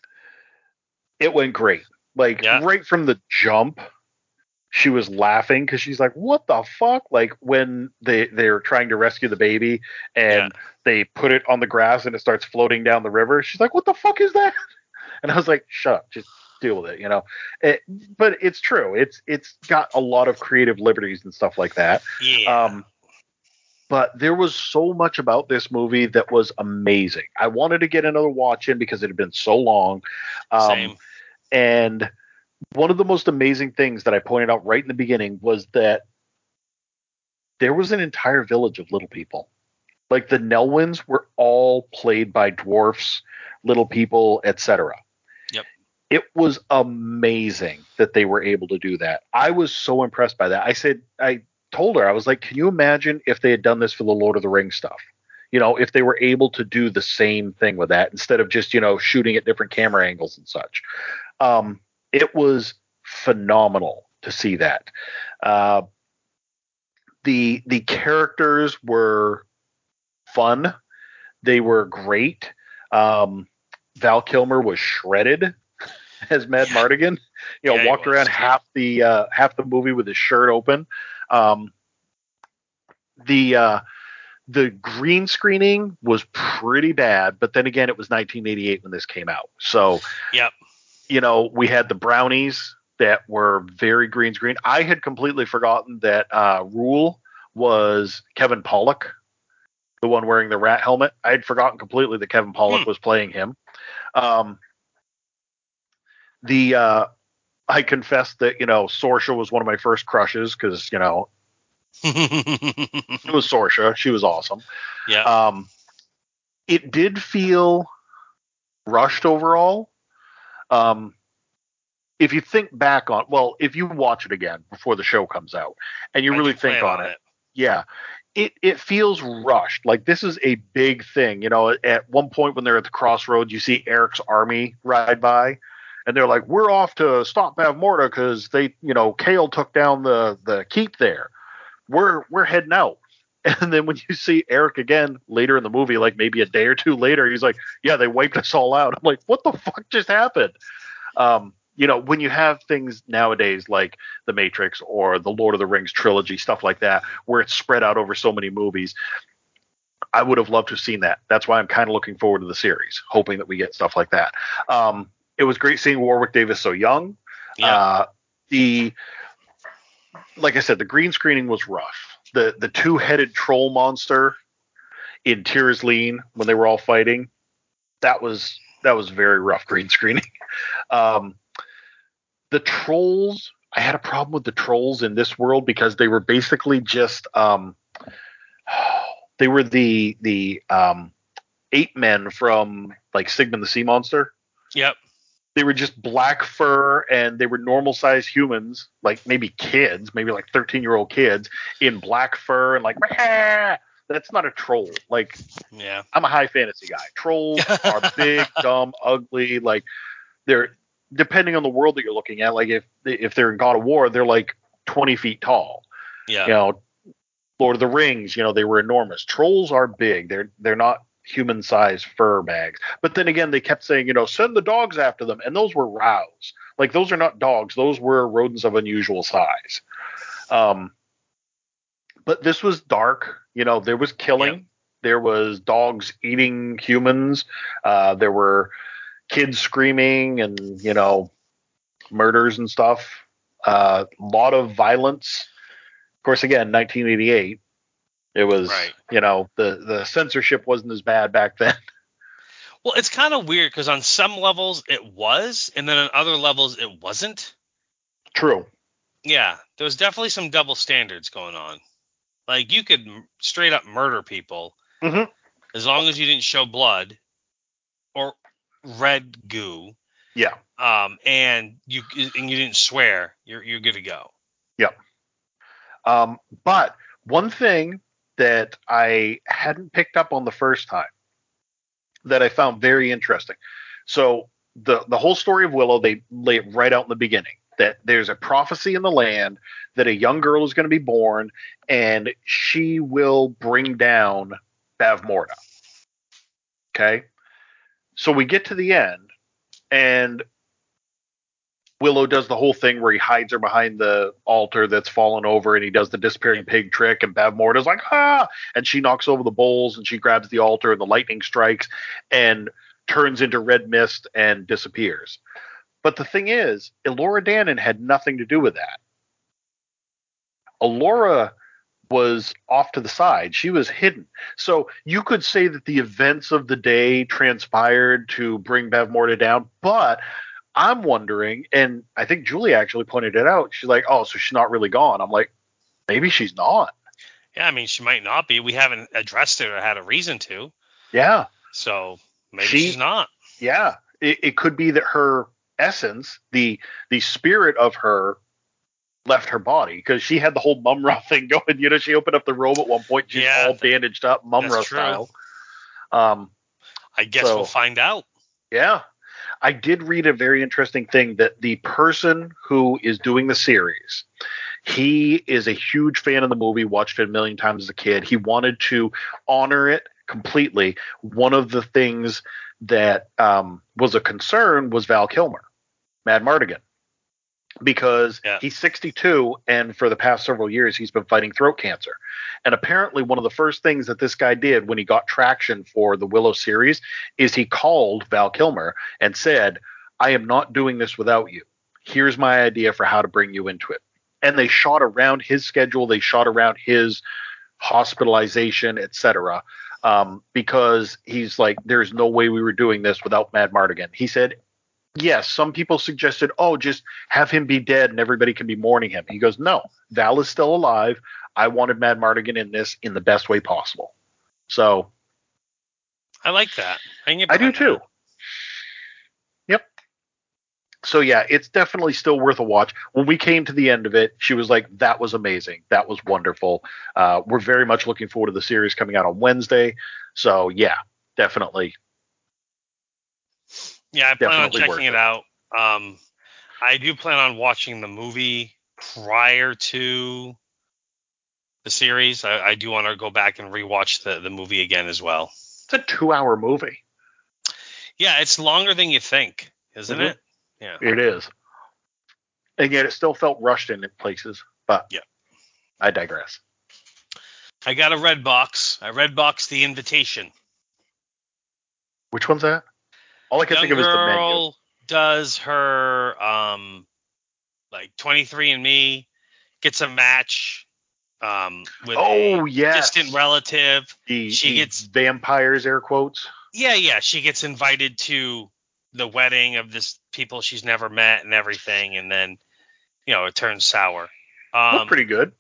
it went great. Like, Yeah. right from the jump, she was laughing because she's like, what the fuck? Like, when they, they're trying to rescue the baby and Yeah. they put it on the grass and it starts floating down the river. She's like, what the fuck is that? And I was like, shut up. Just deal with it, you know? It, but it's true. It's It's got a lot of creative liberties and stuff like that. Yeah. Um, But there was so much about this movie that was amazing. I wanted to get another watch in because it had been so long. Um, Same. And one of the most amazing things that I pointed out right in the beginning was that there was an entire village of little people. Like the Nelwyns were all played by dwarfs, little people, et cetera. Yep. It was amazing that they were able to do that. I was so impressed by that. I said, I told her, I was like, can you imagine if they had done this for the Lord of the Rings stuff? You know, if they were able to do the same thing with that instead of just, you know, shooting at different camera angles and such. Um, it was phenomenal to see that. Uh, the the characters were fun. They were great. Um, Val Kilmer was shredded as Mad Yeah. Mardigan. You know, Yeah, he walked was. around half the uh, half the movie with his shirt open. Um, the uh, the green screening was pretty bad, but then again, it was nineteen eighty-eight when this came out. So, Yep. you know, we had the brownies that were very green screen. I had completely forgotten that uh, Rule was Kevin Pollak, the one wearing the rat helmet. I had forgotten completely that Kevin Pollak Hmm. was playing him. Um, the uh, I confess that, you know, Saoirse was one of my first crushes because, you know, it was Saoirse. She was awesome. Yeah. Um, it did feel rushed overall. Um, if you think back on, well, if you watch it again before the show comes out and you I really do think plan on it, yeah, it, it feels rushed. Like this is a big thing. You know, at one point when they're at the crossroads, you see Eric's army ride by and they're like, we're off to stop Bavmorda because they, you know, Kale took down the, the keep there. We're, we're heading out. And then when you see Eric again later in the movie, like maybe a day or two later, he's like, yeah, they wiped us all out. I'm like, what the fuck just happened? Um, you know, when you have things nowadays like The Matrix or the Lord of the Rings trilogy, stuff like that, where it's spread out over so many movies, I would have loved to have seen that. That's why I'm kind of looking forward to the series, hoping that we get stuff like that. Um, it was great seeing Warwick Davis so young. Yeah. Uh, the, like I said, the green screening was rough. The the two-headed troll monster in Tears Lean when they were all fighting. That was that was very rough green screening. Um, the trolls, I had a problem with the trolls in this world because they were basically just um, they were the the um, ape men from like Sigmund the Sea Monster. Yep. They were just black fur and they were normal sized humans, like maybe kids, maybe like thirteen year old kids in black fur and like, "Rah!" That's not a troll. Like, yeah, I'm a high fantasy guy. Trolls are big, dumb, ugly. Like, they're depending on the world that you're looking at. Like, if if they're in God of War, they're like twenty feet tall. Yeah. You know, Lord of the Rings, you know, they were enormous. Trolls are big. They're they're not human sized fur bags. But then again, they kept saying, you know, send the dogs after them, and those were rows. Like, those are not dogs. Those were rodents of unusual size. Um, but this was dark. You know, there was killing. Yep. There was dogs eating humans. Uh, there were kids screaming and, you know, murders and stuff. A uh, lot of violence. Of course, again, nineteen eighty-eight. It was, right. you know, the, the censorship wasn't as bad back then. Well, it's kind of weird because on some levels it was, and then on other levels it wasn't. True. Yeah, there was definitely some double standards going on. Like, you could straight up murder people mm-hmm. as long as you didn't show blood or red goo. Yeah. Um, and you and you didn't swear. You're you're good to go. Yep. Um, but one thing that I hadn't picked up on the first time that I found very interesting. So the the whole story of Willow, they lay it right out in the beginning that there's a prophecy in the land that a young girl is going to be born and she will bring down Bavmorda. Okay. So we get to the end and Willow does the whole thing where he hides her behind the altar that's fallen over and he does the disappearing pig trick and Bavmorda's like, ah, and she knocks over the bowls and she grabs the altar and the lightning strikes and turns into red mist and disappears. But the thing is, Elora Danan had nothing to do with that. Elora was off to the side. She was hidden. So you could say that the events of the day transpired to bring Bavmorda down, but I'm wondering, and I think Julie actually pointed it out, she's like, oh, so she's not really gone. I'm like, maybe she's not. Yeah, I mean, she might not be. We haven't addressed it or had a reason to. Yeah. So maybe she, she's not. Yeah. It, it could be that her essence, the the spirit of her, left her body because she had the whole Mumra thing going. You know, she opened up the robe at one point. She's yeah, all bandaged up, Mumra style. Um, I guess so, we'll find out. Yeah. I did read a very interesting thing that the person who is doing the series, he is a huge fan of the movie, watched it a million times as a kid. He wanted to honor it completely. One of the things that um, was a concern was Val Kilmer, Madmartigan, because yeah. he's sixty-two and for the past several years he's been fighting throat cancer. And apparently one of the first things that this guy did when he got traction for the Willow series is he called Val Kilmer and said, I am not doing this without you. Here's my idea for how to bring you into it. And they shot around his schedule. They shot around his hospitalization, et cetera. Um, because he's like, there's no way we were doing this without Madmartigan. He said, yes, some people suggested, oh, just have him be dead and everybody can be mourning him. He goes, no, Val is still alive. I wanted Madmartigan in this in the best way possible. So I like that. I, I do too. That. Yep. So yeah, it's definitely still worth a watch. When we came to the end of it, she was like, that was amazing. That was wonderful. Uh, we're very much looking forward to the series coming out on Wednesday. So yeah, definitely. Yeah, I plan on checking it, it out. Um, I do plan on watching the movie prior to the series. I, I do want to go back and rewatch the, the movie again as well. It's a two-hour movie. Yeah, it's longer than you think, isn't mm-hmm. it? Yeah, it is. And yet it still felt rushed in places. But yeah, I digress. I got a red box. I red boxed The Invitation. Which one's that? All I can Young think of is the menu. Girl does her um like twenty-three and me, gets a match, um, with Oh, a yes. distant relative. The, she the gets vampires, air quotes. Yeah, yeah. She gets invited to the wedding of this people she's never met and everything, and then you know it turns sour. Um, Looked pretty good.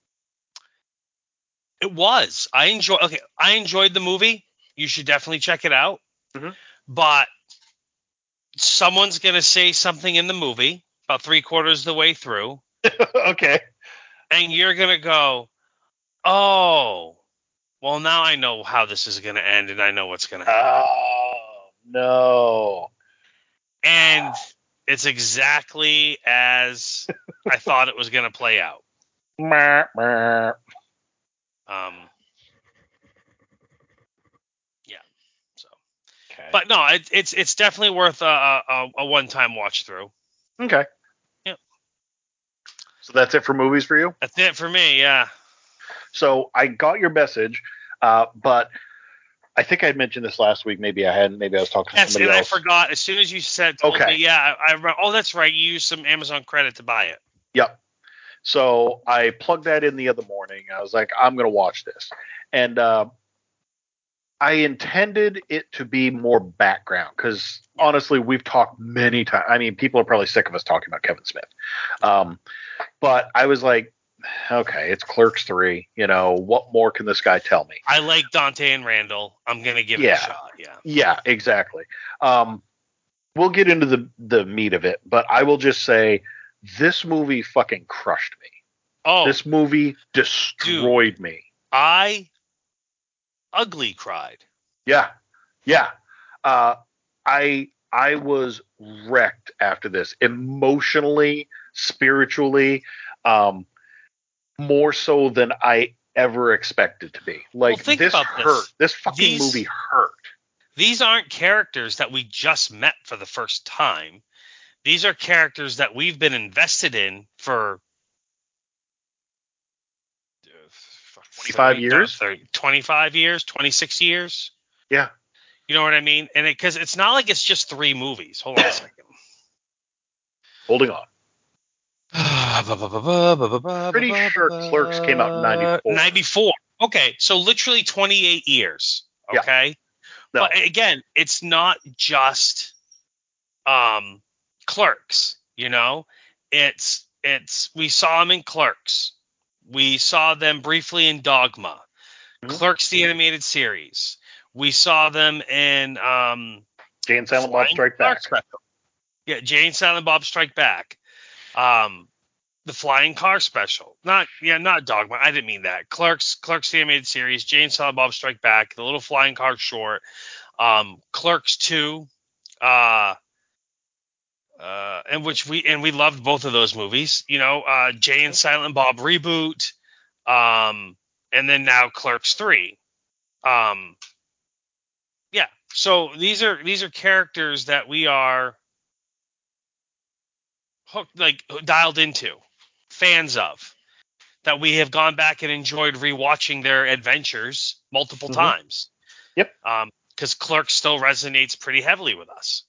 It was. I enjoy. Okay, I enjoyed the movie. You should definitely check it out. Mhm. But someone's gonna say something in the movie about three quarters of the way through, Okay. and you're gonna go, "Oh, well, now I know how this is gonna end, and I know what's gonna happen." Oh, no. And it's exactly as I thought it was gonna play out. Meh, meh. Um, yeah. So, Okay. but no, it, it's it's definitely worth a a, a one time watch through. Okay. Yep. So that's it for movies for you? That's it for me. Yeah. So I got your message, uh, but I think I had mentioned this last week. Maybe I hadn't. Maybe I was talking to Yes, somebody and else. I forgot. As soon as you said, told Okay. me, yeah, I, I oh, that's right. You used some Amazon credit to buy it. Yep. So I plugged that in the other morning. I was like, I'm going to watch this. And uh, I intended it to be more background because honestly, we've talked many times. I mean, people are probably sick of us talking about Kevin Smith. Um, but I was like, okay, it's Clerks three. You know, what more can this guy tell me? I like Dante and Randall. I'm gonna give it Yeah. a shot. Yeah. Yeah, exactly. Um, we'll get into the, the meat of it, but I will just say this movie fucking crushed me. Oh, This movie destroyed dude. me. I ugly cried. Yeah. Yeah. Uh, I I was wrecked after this, emotionally, spiritually, um, more so than I ever expected to be. Like well, think this about hurt. this. This fucking These movie hurt. these aren't characters that we just met for the first time. These are characters that we've been invested in for twenty-five thirty, years? thirty, twenty-five years, twenty-six years. Yeah. You know what I mean? And because it, it's not like it's just three movies. Hold on a second. Holding on. Pretty sure Clerks came out in ninety-four. ninety-four. Okay, so literally twenty-eight years. Okay. Yeah. No. But again, it's not just um, Clerks, you know? It's it's we saw them in Clerks. We saw them briefly in Dogma. Mm-hmm. Clerks the animated series. We saw them in um Jay and Silent Bob Strike Back. Special. Yeah, Jay and Silent Bob Strike Back. Um the Flying Car Special. Not yeah, not Dogma. I didn't mean that. Clerks, Clerks the animated series, Jay and Silent Bob Strike Back, the Little Flying Car Short, um, Clerks two, uh, uh, and which we and we loved both of those movies. You know, uh, Jay and Silent Bob reboot, um, and then now Clerks three. Um, yeah. So these are these are characters that we are hooked, like dialed into, fans of. That we have gone back and enjoyed rewatching their adventures multiple Mm-hmm. times. Yep. Um, because Clerks still resonates pretty heavily with us.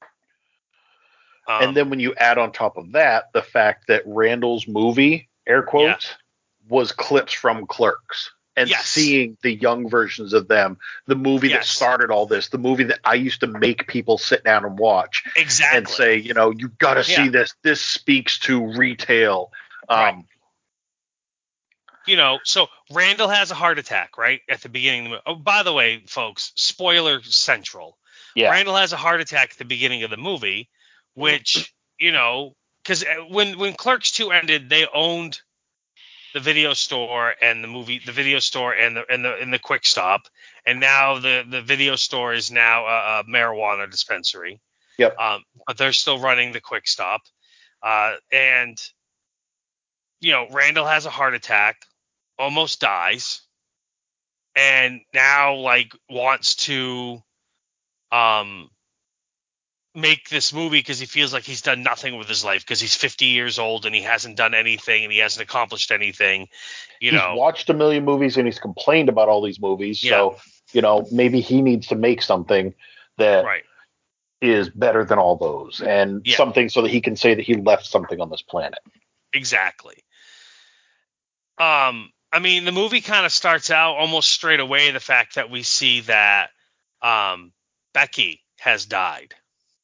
Um, and then when you add on top of that the fact that Randall's movie, air quotes, yeah. was clips from Clerks. And yes. seeing the young versions of them, the movie yes. that started all this, the movie that I used to make people sit down and watch. Exactly. And say, you know, you got to yeah. see this. This speaks to retail. Um, right. You know, so Randall has a heart attack, right, at the beginning of the movie. Oh, by the way, folks, spoiler central. Yeah. Randall has a heart attack at the beginning of the movie, which, you know, because when, when Clerks two ended, they owned the video store and the movie, the video store and the and the and the Quick Stop, and now the, the video store is now a, a marijuana dispensary. Yep. Um, but they're still running the Quick Stop, uh, and you know, Randall has a heart attack, almost dies, and now like wants to um make this movie because he feels like he's done nothing with his life because he's fifty years old and he hasn't done anything and he hasn't accomplished anything. You he's know, watched a million movies and he's complained about all these movies. Yeah. So, you know, maybe he needs to make something that right. is better than all those and Yeah. something so that he can say that he left something on this planet. Exactly. Um, I mean, the movie kind of starts out almost straight away the fact that we see that um, Becky has died.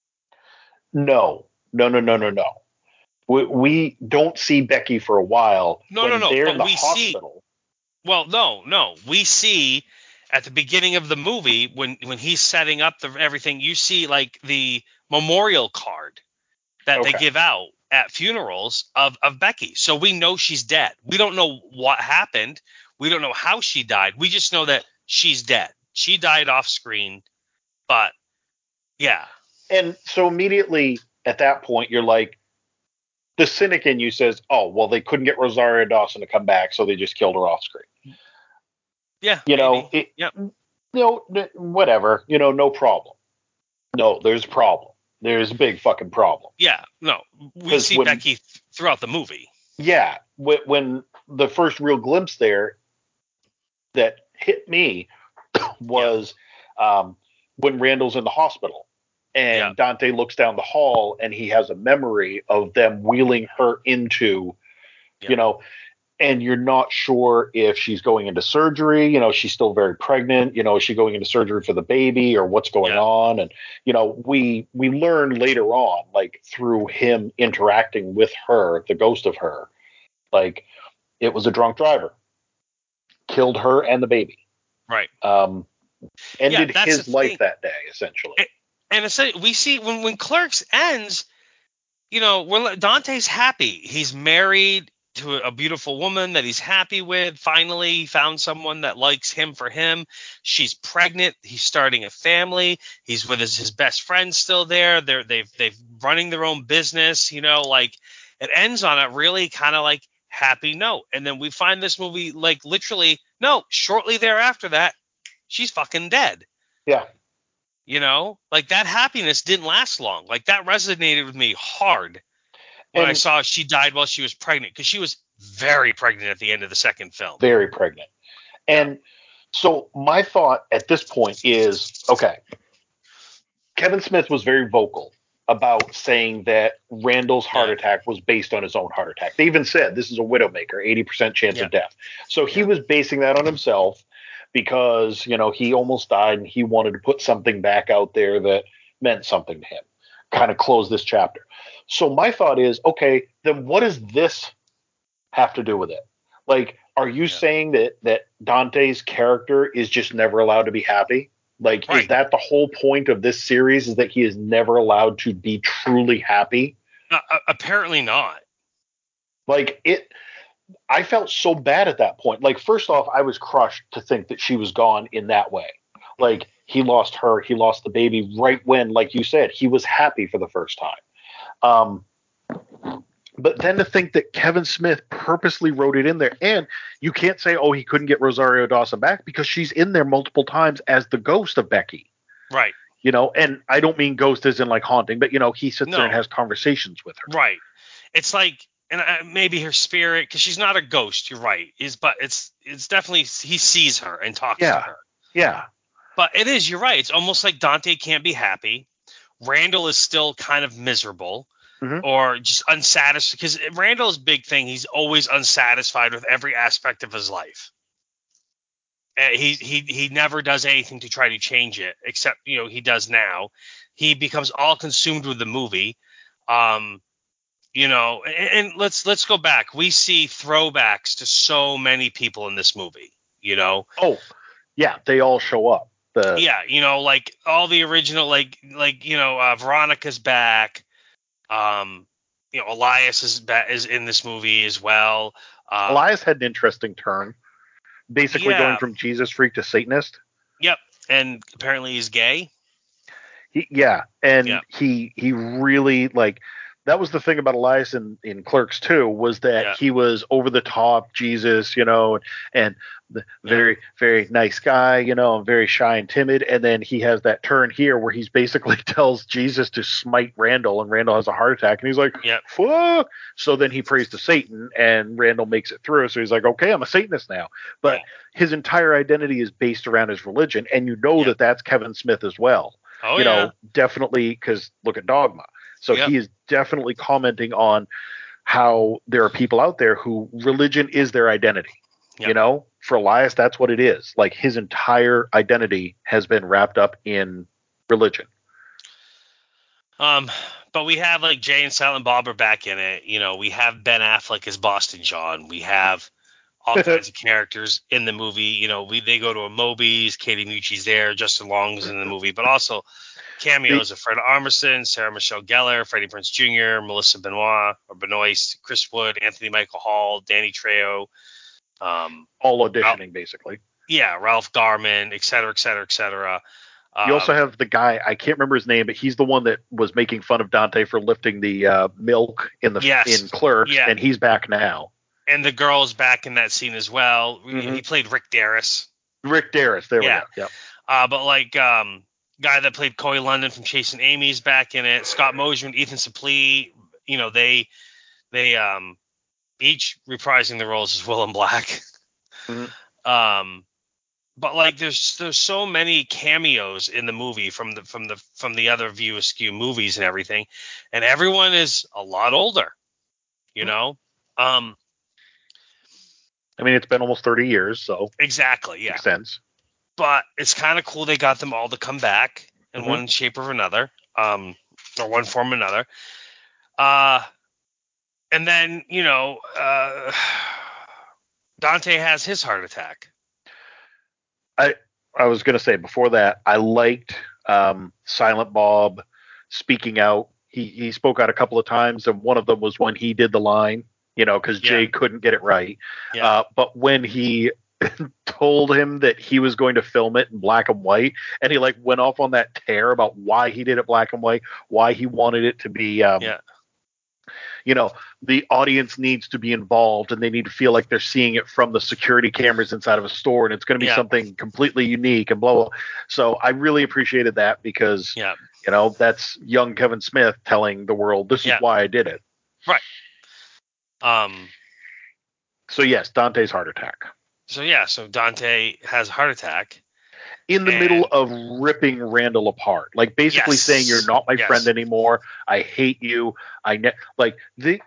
No, no, no, no, no, no. We, we don't see Becky for a while. No, when no, no. they're But in the we hospital. see. Well, no, no. We see at the beginning of the movie when when he's setting up the everything. You see like the memorial card that Okay. they give out at funerals of of Becky. So we know she's dead. We don't know what happened. We don't know how she died. We just know that she's dead. She died off screen. But yeah. And so immediately at that point, you're like, the cynic in you says, "Oh, well, they couldn't get Rosario Dawson to come back, so they just killed her off screen." Yeah. You maybe. know, it, Yep. no, n- whatever. You know, no problem. No, there's a problem. There's a big fucking problem. Yeah. No. We 'Cause see when- Becky th- throughout the movie. Yeah, when, when the first real glimpse there that hit me was um, when Randall's in the hospital and Yeah. Dante looks down the hall and he has a memory of them wheeling her into, Yeah. you know, and you're not sure if she's going into surgery, you know, she's still very pregnant, you know, is she going into surgery for the baby or what's going Yeah. on? And, you know, we, we learn later on, like through him interacting with her, the ghost of her, like it was a drunk driver, killed her and the baby. Right. Um, ended that's his the life thing. that day, essentially. It- And it's like, we see when, when Clerks ends, you know, we're, Dante's happy. He's married to a beautiful woman that he's happy with. Finally, he found someone that likes him for him. She's pregnant. He's starting a family. He's with his, his best friend still there. They're they've they've running their own business. You know, like it ends on a really kind of like happy note. And then we find this movie like literally no, shortly thereafter that she's fucking dead. Yeah. You know, like that happiness didn't last long. Like that resonated with me hard when And I saw she died while she was pregnant, because she was very pregnant at the end of the second film. very pregnant. And so my thought at this point is, okay, Kevin Smith was very vocal about saying that Randall's heart Yeah. attack was based on his own heart attack. They even said this is a widowmaker, eighty percent chance Yeah. of death. So he Yeah. was basing that on himself because, you know, he almost died and he wanted to put something back out there that meant something to him, kind of close this chapter. So my thought is, okay, then what does this have to do with it? Like, are you Yeah. saying that that Dante's character is just never allowed to be happy? Like, is Right. that the whole point of this series, is that he is never allowed to be truly happy? Uh, uh, apparently not. Like, it, I felt so bad at that point. Like, first off, I was crushed to think that she was gone in that way. Like, he lost her, he lost the baby right when, like you said, he was happy for the first time. Um, but then to think that Kevin Smith purposely wrote it in there, and you can't say, oh, he couldn't get Rosario Dawson back, because she's in there multiple times as the ghost of Becky. Right. You know, and I don't mean ghost as in like haunting, but, you know, he sits No. there and has conversations with her. Right. It's like, and uh, maybe her spirit, because she's not a ghost. You're right. Is but it's it's definitely he sees her and talks Yeah. to her. Yeah. But it is. You're right. It's almost like Dante can't be happy. Randall is still kind of miserable. Mhm. Or just unsatisfied, because Randall's big thing, he's always unsatisfied with every aspect of his life. Uh, he he he never does anything to try to change it, except, you know, he does now. He becomes all consumed with the movie. Um, you know, and, and let's let's go back. We see throwbacks to so many people in this movie. You know, Oh, yeah, they all show up. The yeah, you know, like all the original, like like you know, uh, Veronica's back. Um, you know, Elias is ba- is in this movie as well. Um, Elias had an interesting turn, basically yeah. going from Jesus freak to Satanist. Yep, and apparently he's gay. He, yeah, and Yeah. he he really, like, that was the thing about Elias in, in Clerks two, was that Yeah. he was over the top Jesus, you know, and the very very nice guy, you know, and very shy and timid, and then he has that turn here where he's basically tells Jesus to smite Randall, and Randall has a heart attack, and he's like, Yep. fuck. So then he prays to Satan, and Randall makes it through. So he's like, okay, I'm a Satanist now. But Yeah. his entire identity is based around his religion, and you know Yep. that that's Kevin Smith as well. Oh you yeah. know, definitely, because look at Dogma. So Yep. he is definitely commenting on how there are people out there who religion is their identity. Yep. You know, for Elias, that's what it is. Like his entire identity has been wrapped up in religion. Um, but we have like Jay and Silent Bob are back in it. You know, we have Ben Affleck as Boston John. We have all kinds of characters in the movie. You know, we they go to a Moby's, Katie Mucci's there, Justin Long's in the movie, but also cameos of Fred Armisen, Sarah Michelle Gellar, Freddie Prinze Junior, Melissa Benoist or Benoist, Chris Wood, Anthony Michael Hall, Danny Trejo, um, all auditioning Ralph, basically. Yeah, Ralph Garman, et cetera, et cetera, et cetera. You also Um, have the guy, I can't remember his name, but he's the one that was making fun of Dante for lifting the uh, milk in the yes, in Clerks, yeah. and he's back now. And the girl's back in that scene as well. Mm-hmm. He played Rick Darris. Rick Darris, there yeah. we go. Yep. Uh, but like um, guy that played Coy London from Chasing Amy's back in it. Scott Mosier and Ethan Suplee, you know, they they um each reprising the roles as Willem Black. Mm-hmm. Um, but like there's there's so many cameos in the movie from the from the from the other View Askew movies and everything, and everyone is a lot older. You mm-hmm. know. Um, I mean, it's been almost thirty years, so exactly, yeah. Makes sense. But it's kind of cool they got them all to come back in mm-hmm. one shape or another, um, or one form or another. Uh, and then, you know, uh, Dante has his heart attack. I I was going to say before that, I liked um, Silent Bob speaking out. He he spoke out a couple of times, and one of them was when he did the line, you know, because Jay Yeah. couldn't get it right. Yeah. Uh, but when he told him that he was going to film it in black and white, and he like went off on that tear about why he did it black and white, why he wanted it to be, um, Yeah. you know, the audience needs to be involved, and they need to feel like they're seeing it from the security cameras inside of a store, and it's going to be Yeah. something completely unique and blah, blah. So I really appreciated that because, Yeah. you know, that's young Kevin Smith telling the world, this is Yeah. why I did it. Right. Um. So yes, Dante's heart attack. So yeah, so Dante has a heart attack. In the and, middle of ripping Randall apart, like basically yes. saying, you're not my yes. friend anymore. I hate you. I ne-. Like the,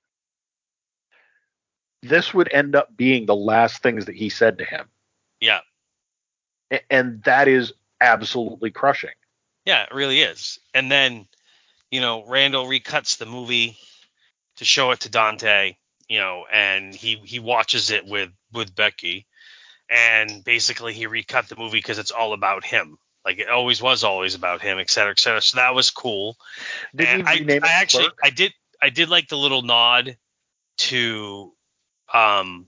this would end up being the last things that he said to him. Yeah. A- and that is absolutely crushing. Yeah, it really is. And then, you know, Randall recuts the movie to show it to Dante, you know, and he, he watches it with, with Becky. And basically he recut the movie because it's all about him. Like it always was always about him, et cetera, et cetera. So that was cool. Did and he I, rename it I actually, Clerk? I did, I did like the little nod to, um,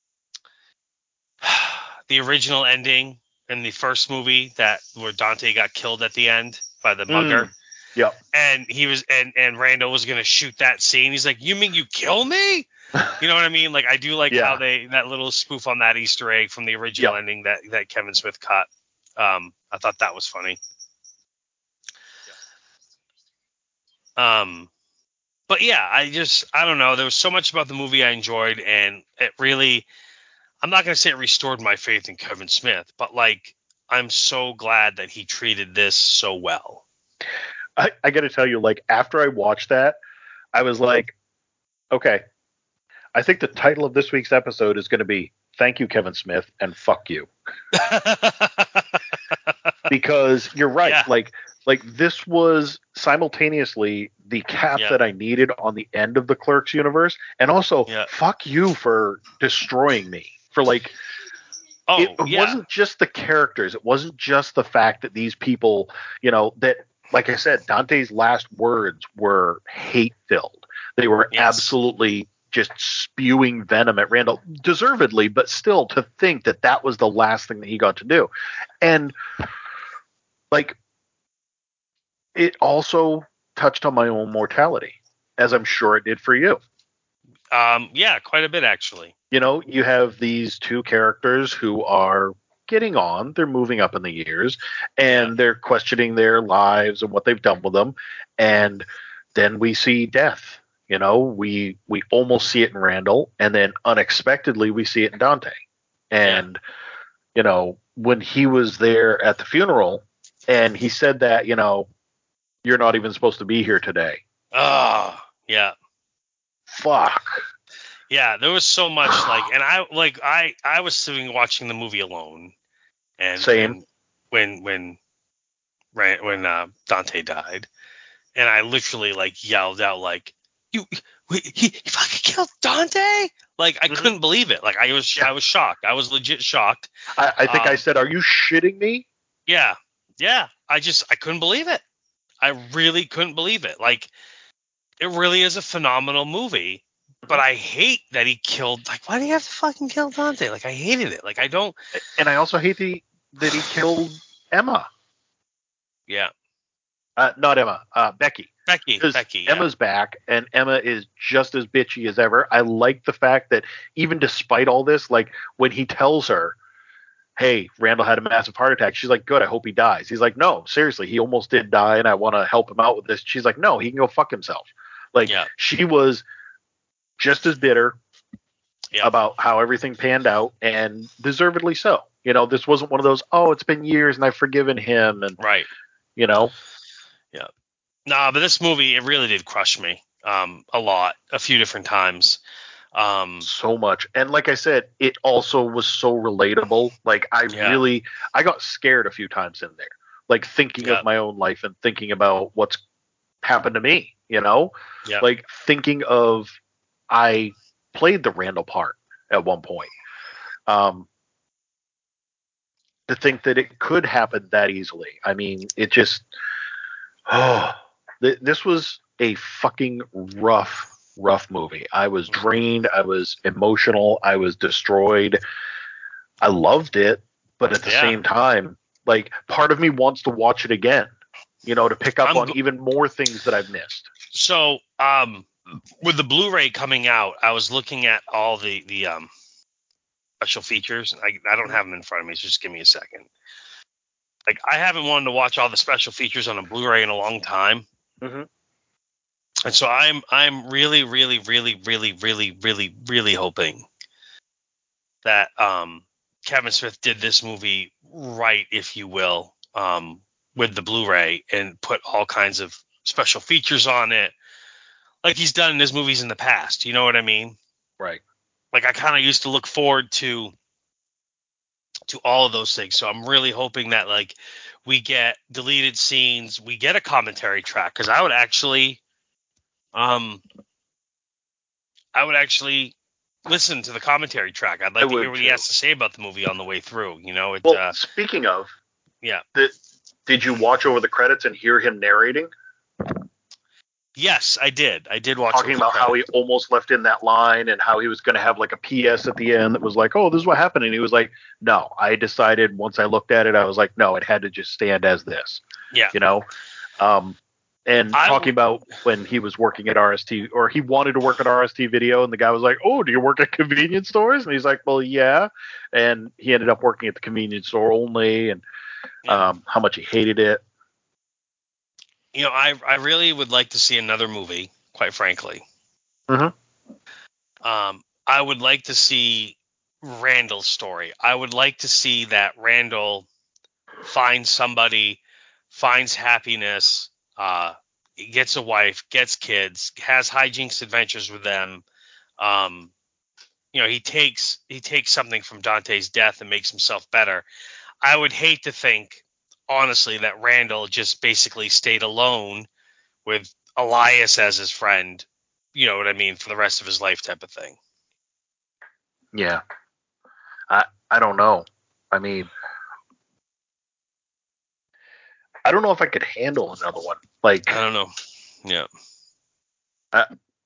the original ending in the first movie that where Dante got killed at the end by the mugger. Mm, yeah. And he was, and, and Randall was going to shoot that scene. He's like, you mean you kill me? You know what I mean? Like, I do like Yeah. how they, that little spoof on that Easter egg from the original Yeah. ending that, that Kevin Smith cut. Um, I thought that was funny. Um, but yeah, I just, I don't know. There was so much about the movie I enjoyed, and it really, I'm not going to say it restored my faith in Kevin Smith, but like, I'm so glad that he treated this so well. I, I got to tell you, like, after I watched that, I was like, okay, I think the title of this week's episode is going to be Thank You, Kevin Smith, and Fuck You. Because you're right. Yeah. Like, like this was simultaneously the cap Yeah. that I needed on the end of the Clerks universe. And also, Yeah. fuck you for destroying me. For like, oh, it, it yeah. wasn't just the characters. It wasn't just the fact that these people, you know, that, like I said, Dante's last words were hate filled. They were Yes. absolutely just spewing venom at Randall, deservedly, but still to think that that was the last thing that he got to do. And like, it also touched on my own mortality, as I'm sure it did for you. Um, yeah, quite a bit, actually. You know, you have these two characters who are getting on, they're moving up in the years, and Yeah. they're questioning their lives and what they've done with them. And then we see death. You know, we we almost see it in Randall, and then unexpectedly we see it in Dante. And, you know, when he was there at the funeral and he said that, you know, you're not even supposed to be here today. Oh, yeah. Fuck. Yeah, there was so much like, and I like I I was sitting watching the movie alone, and, Same. and when when right when uh, Dante died, and I literally like yelled out like, "You, he, he fucking killed Dante!" Like I Mhm. couldn't believe it. Like I was I was shocked. I was legit shocked. I, I think I Um, said, "Are you shitting me?" Yeah, yeah. I just I couldn't believe it. I really couldn't believe it. Like it really is a phenomenal movie. But I hate that he killed. Like, why do you have to fucking kill Dante? Like, I hated it. Like, I don't. And I also hate that he, that he killed Emma. Yeah, Uh, not Emma. Uh, Becky. Becky. Because Becky. Yeah. Emma's back, and Emma is just as bitchy as ever. I like the fact that even despite all this, like when he tells her, "Hey, Randall had a massive heart attack," she's like, "Good, I hope he dies." He's like, "No, seriously, he almost did die, and I want to help him out with this." She's like, "No, he can go fuck himself." Like Yeah. she was just as bitter Yeah. about how everything panned out, and deservedly so. You know, this wasn't one of those, "Oh, it's been years and I've forgiven him," and Right. you know. Yeah. Nah, but this movie, it really did crush me. Um, a lot, a few different times. Um, So much. And like I said, it also was so relatable. Like I yeah. really I got scared a few times in there. Like thinking Yeah. of my own life and thinking about what's happened to me, you know? Yeah. Like thinking of I played the Randall part at one point. Um to think that it could happen that easily. I mean, it just oh, th- this was a fucking rough rough movie. I was drained, I was emotional, I was destroyed. I loved it, but at the Yeah. same time, like part of me wants to watch it again, you know, to pick up I'm on go- even more things that I've missed. so um, with the Blu-ray coming out, I was looking at all the the um special features. I I don't have them in front of me, so just give me a second. Like I haven't wanted to watch all the special features on a Blu-ray in a long time. Mm-hmm. And so I'm I'm really really really really really really really hoping that um, Kevin Smith did this movie right, if you will, um, with the Blu-ray and put all kinds of special features on it, like he's done in his movies in the past. You know what I mean? Right. Like I kind of used to look forward to to all of those things. So I'm really hoping that like we get deleted scenes, we get a commentary track, because I would actually um I would actually listen to the commentary track. I'd I like to hear would what he too. has to say about the movie on the way through. You know, it. Well, Uh, speaking of, yeah. the, did you watch over the credits and hear him narrating? Yes, I did. I did watch Talking over the about how he credits. almost left in that line and how he was going to have like a P S at the end that was like, "Oh, this is what happened." And he was like, "No, I decided once I looked at it, I was like, no, it had to just stand as this." Yeah. You know? Um, and I talking w- about when he was working at R S T, or he wanted to work at R S T Video, and the guy was like, "Oh, do you work at convenience stores?" And he's like, "Well, yeah." And he ended up working at the convenience store only, and yeah. um, how much he hated it. You know, I I really would like to see another movie, quite frankly. Mm-hmm. Um, I would like to see Randall's story. I would like to see that Randall finds somebody, finds happiness, uh, gets a wife, gets kids, has hijinks adventures with them. Um, you know, he takes he takes something from Dante's death and makes himself better. I would hate to think, honestly, that Randall just basically stayed alone with Elias as his friend. You know what I mean, for the rest of his life, type of thing. Yeah, I I don't know. I mean, I don't know if I could handle another one. Like, I don't know. Yeah. I,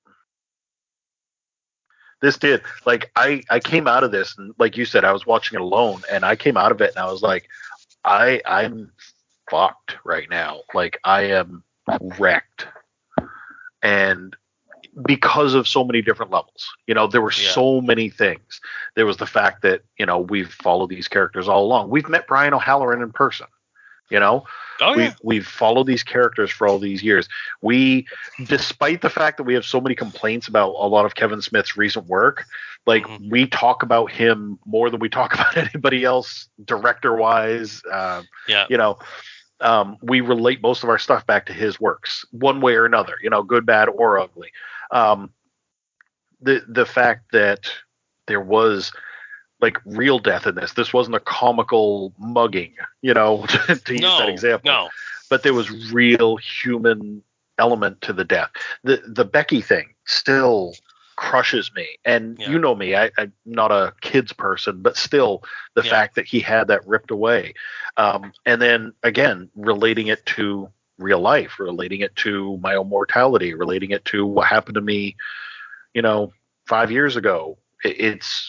this did. Like, I I came out of this, and like you said, I was watching it alone, and I came out of it, and I was like, I I'm fucked right now. Like, I am wrecked, and because of so many different levels. You know, there were Yeah. so many things. There was the fact that, you know, we've followed these characters all along. We've met Brian O'Halloran in person. You know, Oh, we yeah. we've followed these characters for all these years. We, despite the fact that we have so many complaints about a lot of Kevin Smith's recent work, like Mhm. we talk about him more than we talk about anybody else, director wise. Uh, Yeah. you know, um, we relate most of our stuff back to his works, one way or another. You know, good, bad, or ugly. Um, the the fact that there was like real death in this. This wasn't a comical mugging, you know, to, to use No, that example. no. But there was real human element to the death. The the Becky thing still crushes me. And Yeah. you know me, I, I'm not a kids person, but still the Yeah. fact that he had that ripped away. Um, and then again, relating it to real life, relating it to my own mortality, relating it to what happened to me, you know, five years ago. It, it's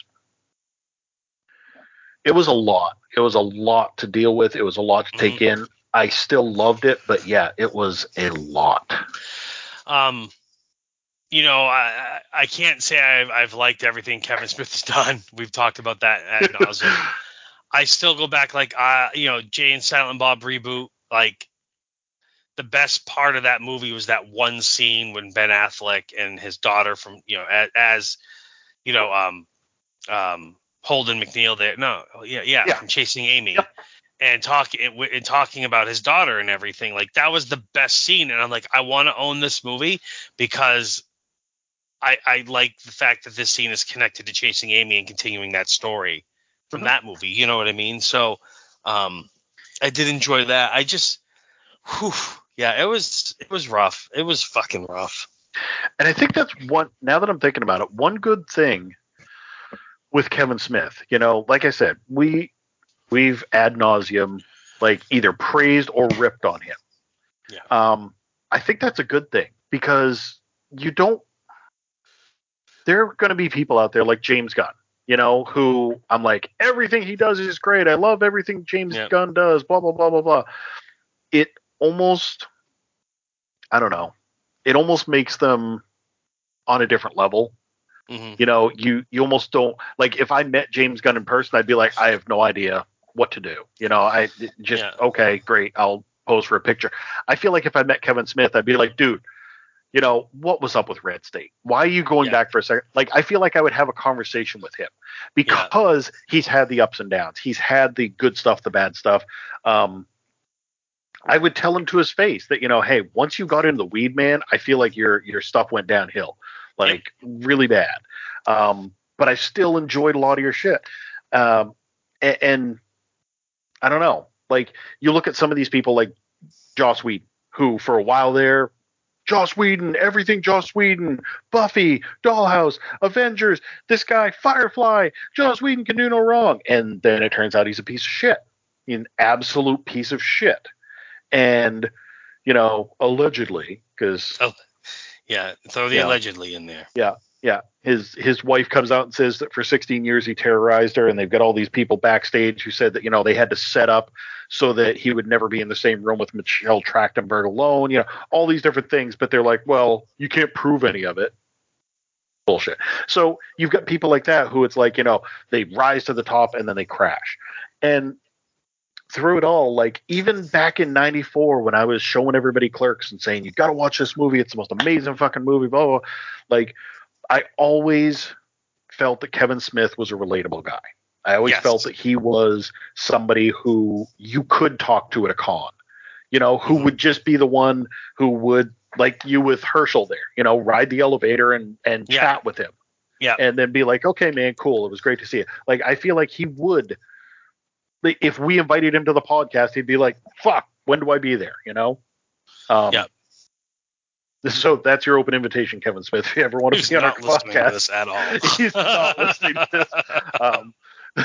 it was a lot. It was a lot to deal with. It was a lot to take Mm-hmm. in. I still loved it, but yeah, it was a lot. Um, you know, I I can't say I've I've liked everything Kevin Smith has done. We've talked about that ad nauseum. I still go back, like, uh, you know, Jay and Silent Bob reboot. Like, the best part of that movie was that one scene when Ben Affleck and his daughter from, you know, as, as you know, um, um, Holden McNeil there. No, yeah, yeah, Yeah. from Chasing Amy. Yep. And talking and talking about his daughter and everything. Like, that was the best scene. And I'm like, I want to own this movie because I, I like the fact that this scene is connected to Chasing Amy and continuing that story from Mhm. that movie. You know what I mean? So, um, I did enjoy that. I just, whew, yeah, it was it was rough. It was fucking rough. And I think that's one, now that I'm thinking about it, one good thing with Kevin Smith, you know, like I said, we, we've ad nauseum, like either praised or ripped on him. Yeah. Um, I think that's a good thing because you don't, there are going to be people out there like James Gunn, you know, who I'm like, everything he does is great. I love everything James Yep. Gunn does, blah, blah, blah, blah, blah. It almost, I don't know, it almost makes them on a different level. Mm-hmm. You know, you, you almost don't, like, if I met James Gunn in person, I'd be like, I have no idea what to do. You know, I just, Yeah. okay, great. I'll pose for a picture. I feel like if I met Kevin Smith, I'd be like, dude, you know, what was up with Red State? Why are you going Yeah. back for a second? Like, I feel like I would have a conversation with him because he's had the ups and downs. He's had the good stuff, the bad stuff. Um, I would tell him to his face that, you know, hey, once you got into the weed, man, I feel like your your stuff went downhill, like really bad. Um, but I still enjoyed a lot of your shit. Um, and, and I don't know, like you look at some of these people like Joss Whedon, who for a while there, Joss Whedon, everything Joss Whedon, Buffy, Dollhouse, Avengers, this guy, Firefly, Joss Whedon can do no wrong. And then it turns out he's a piece of shit, an absolute piece of shit. And, you know, allegedly, because Oh, yeah. Throw the Yeah. allegedly in there. yeah, yeah, his his wife comes out and says that for sixteen years he terrorized her, and they've got all these people backstage who said that, you know, they had to set up so that he would never be in the same room with Michelle Trachtenberg alone, you know, all these different things. But they're like, well, you can't prove any of it. Bullshit. So you've got people like that who it's like, you know, they rise to the top and then they crash. And through it all, like even back in ninety-four when I was showing everybody Clerks and saying, you got to watch this movie, it's the most amazing fucking movie, blah, blah, blah. Like I always felt that Kevin Smith was a relatable guy. I always Yes. felt that he was somebody who you could talk to at a con, you know, who Mhm. would just be the one who would, like you with Herschel there, you know, ride the elevator and, and Yeah. chat with him. Yeah. And then be like, okay, man, cool. It was great to see you. Like, I feel like he would, if we invited him to the podcast, he'd be like, fuck, when do I be there? You know? Um, Yeah. So that's your open invitation, Kevin Smith. If you ever want to He's be on our not listening to podcast, this at all. he's not listening to this. Um,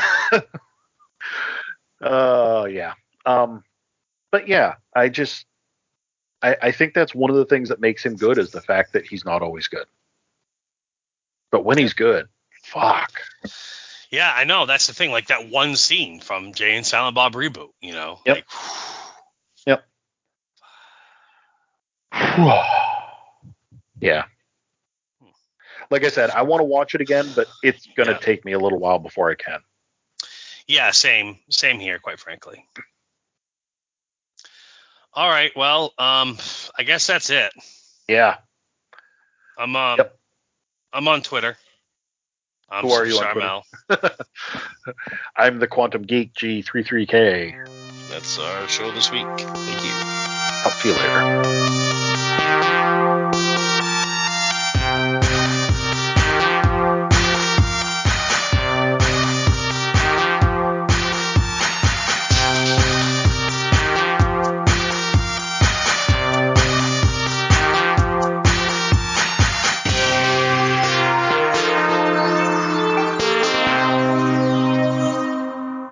uh, yeah. Um, but yeah, I just, I, I think that's one of the things that makes him good is the fact that he's not always good. But when he's good, fuck. Yeah, I know. That's the thing. Like that one scene from Jay and Silent Bob reboot, you know? Yep. Like, Yep. Yeah. Like I said, I want to watch it again, but it's going to Yeah. take me a little while before I can. yeah, same. Same here, quite frankly. All right. Well, um, I guess that's it. Yeah. I'm um, Yep. I'm on Twitter. I'm Who are you on Superstar Twitter? Mel. I'm the Quantum Geek G thirty-three K. That's our show this week. Thank you. Talk to you later.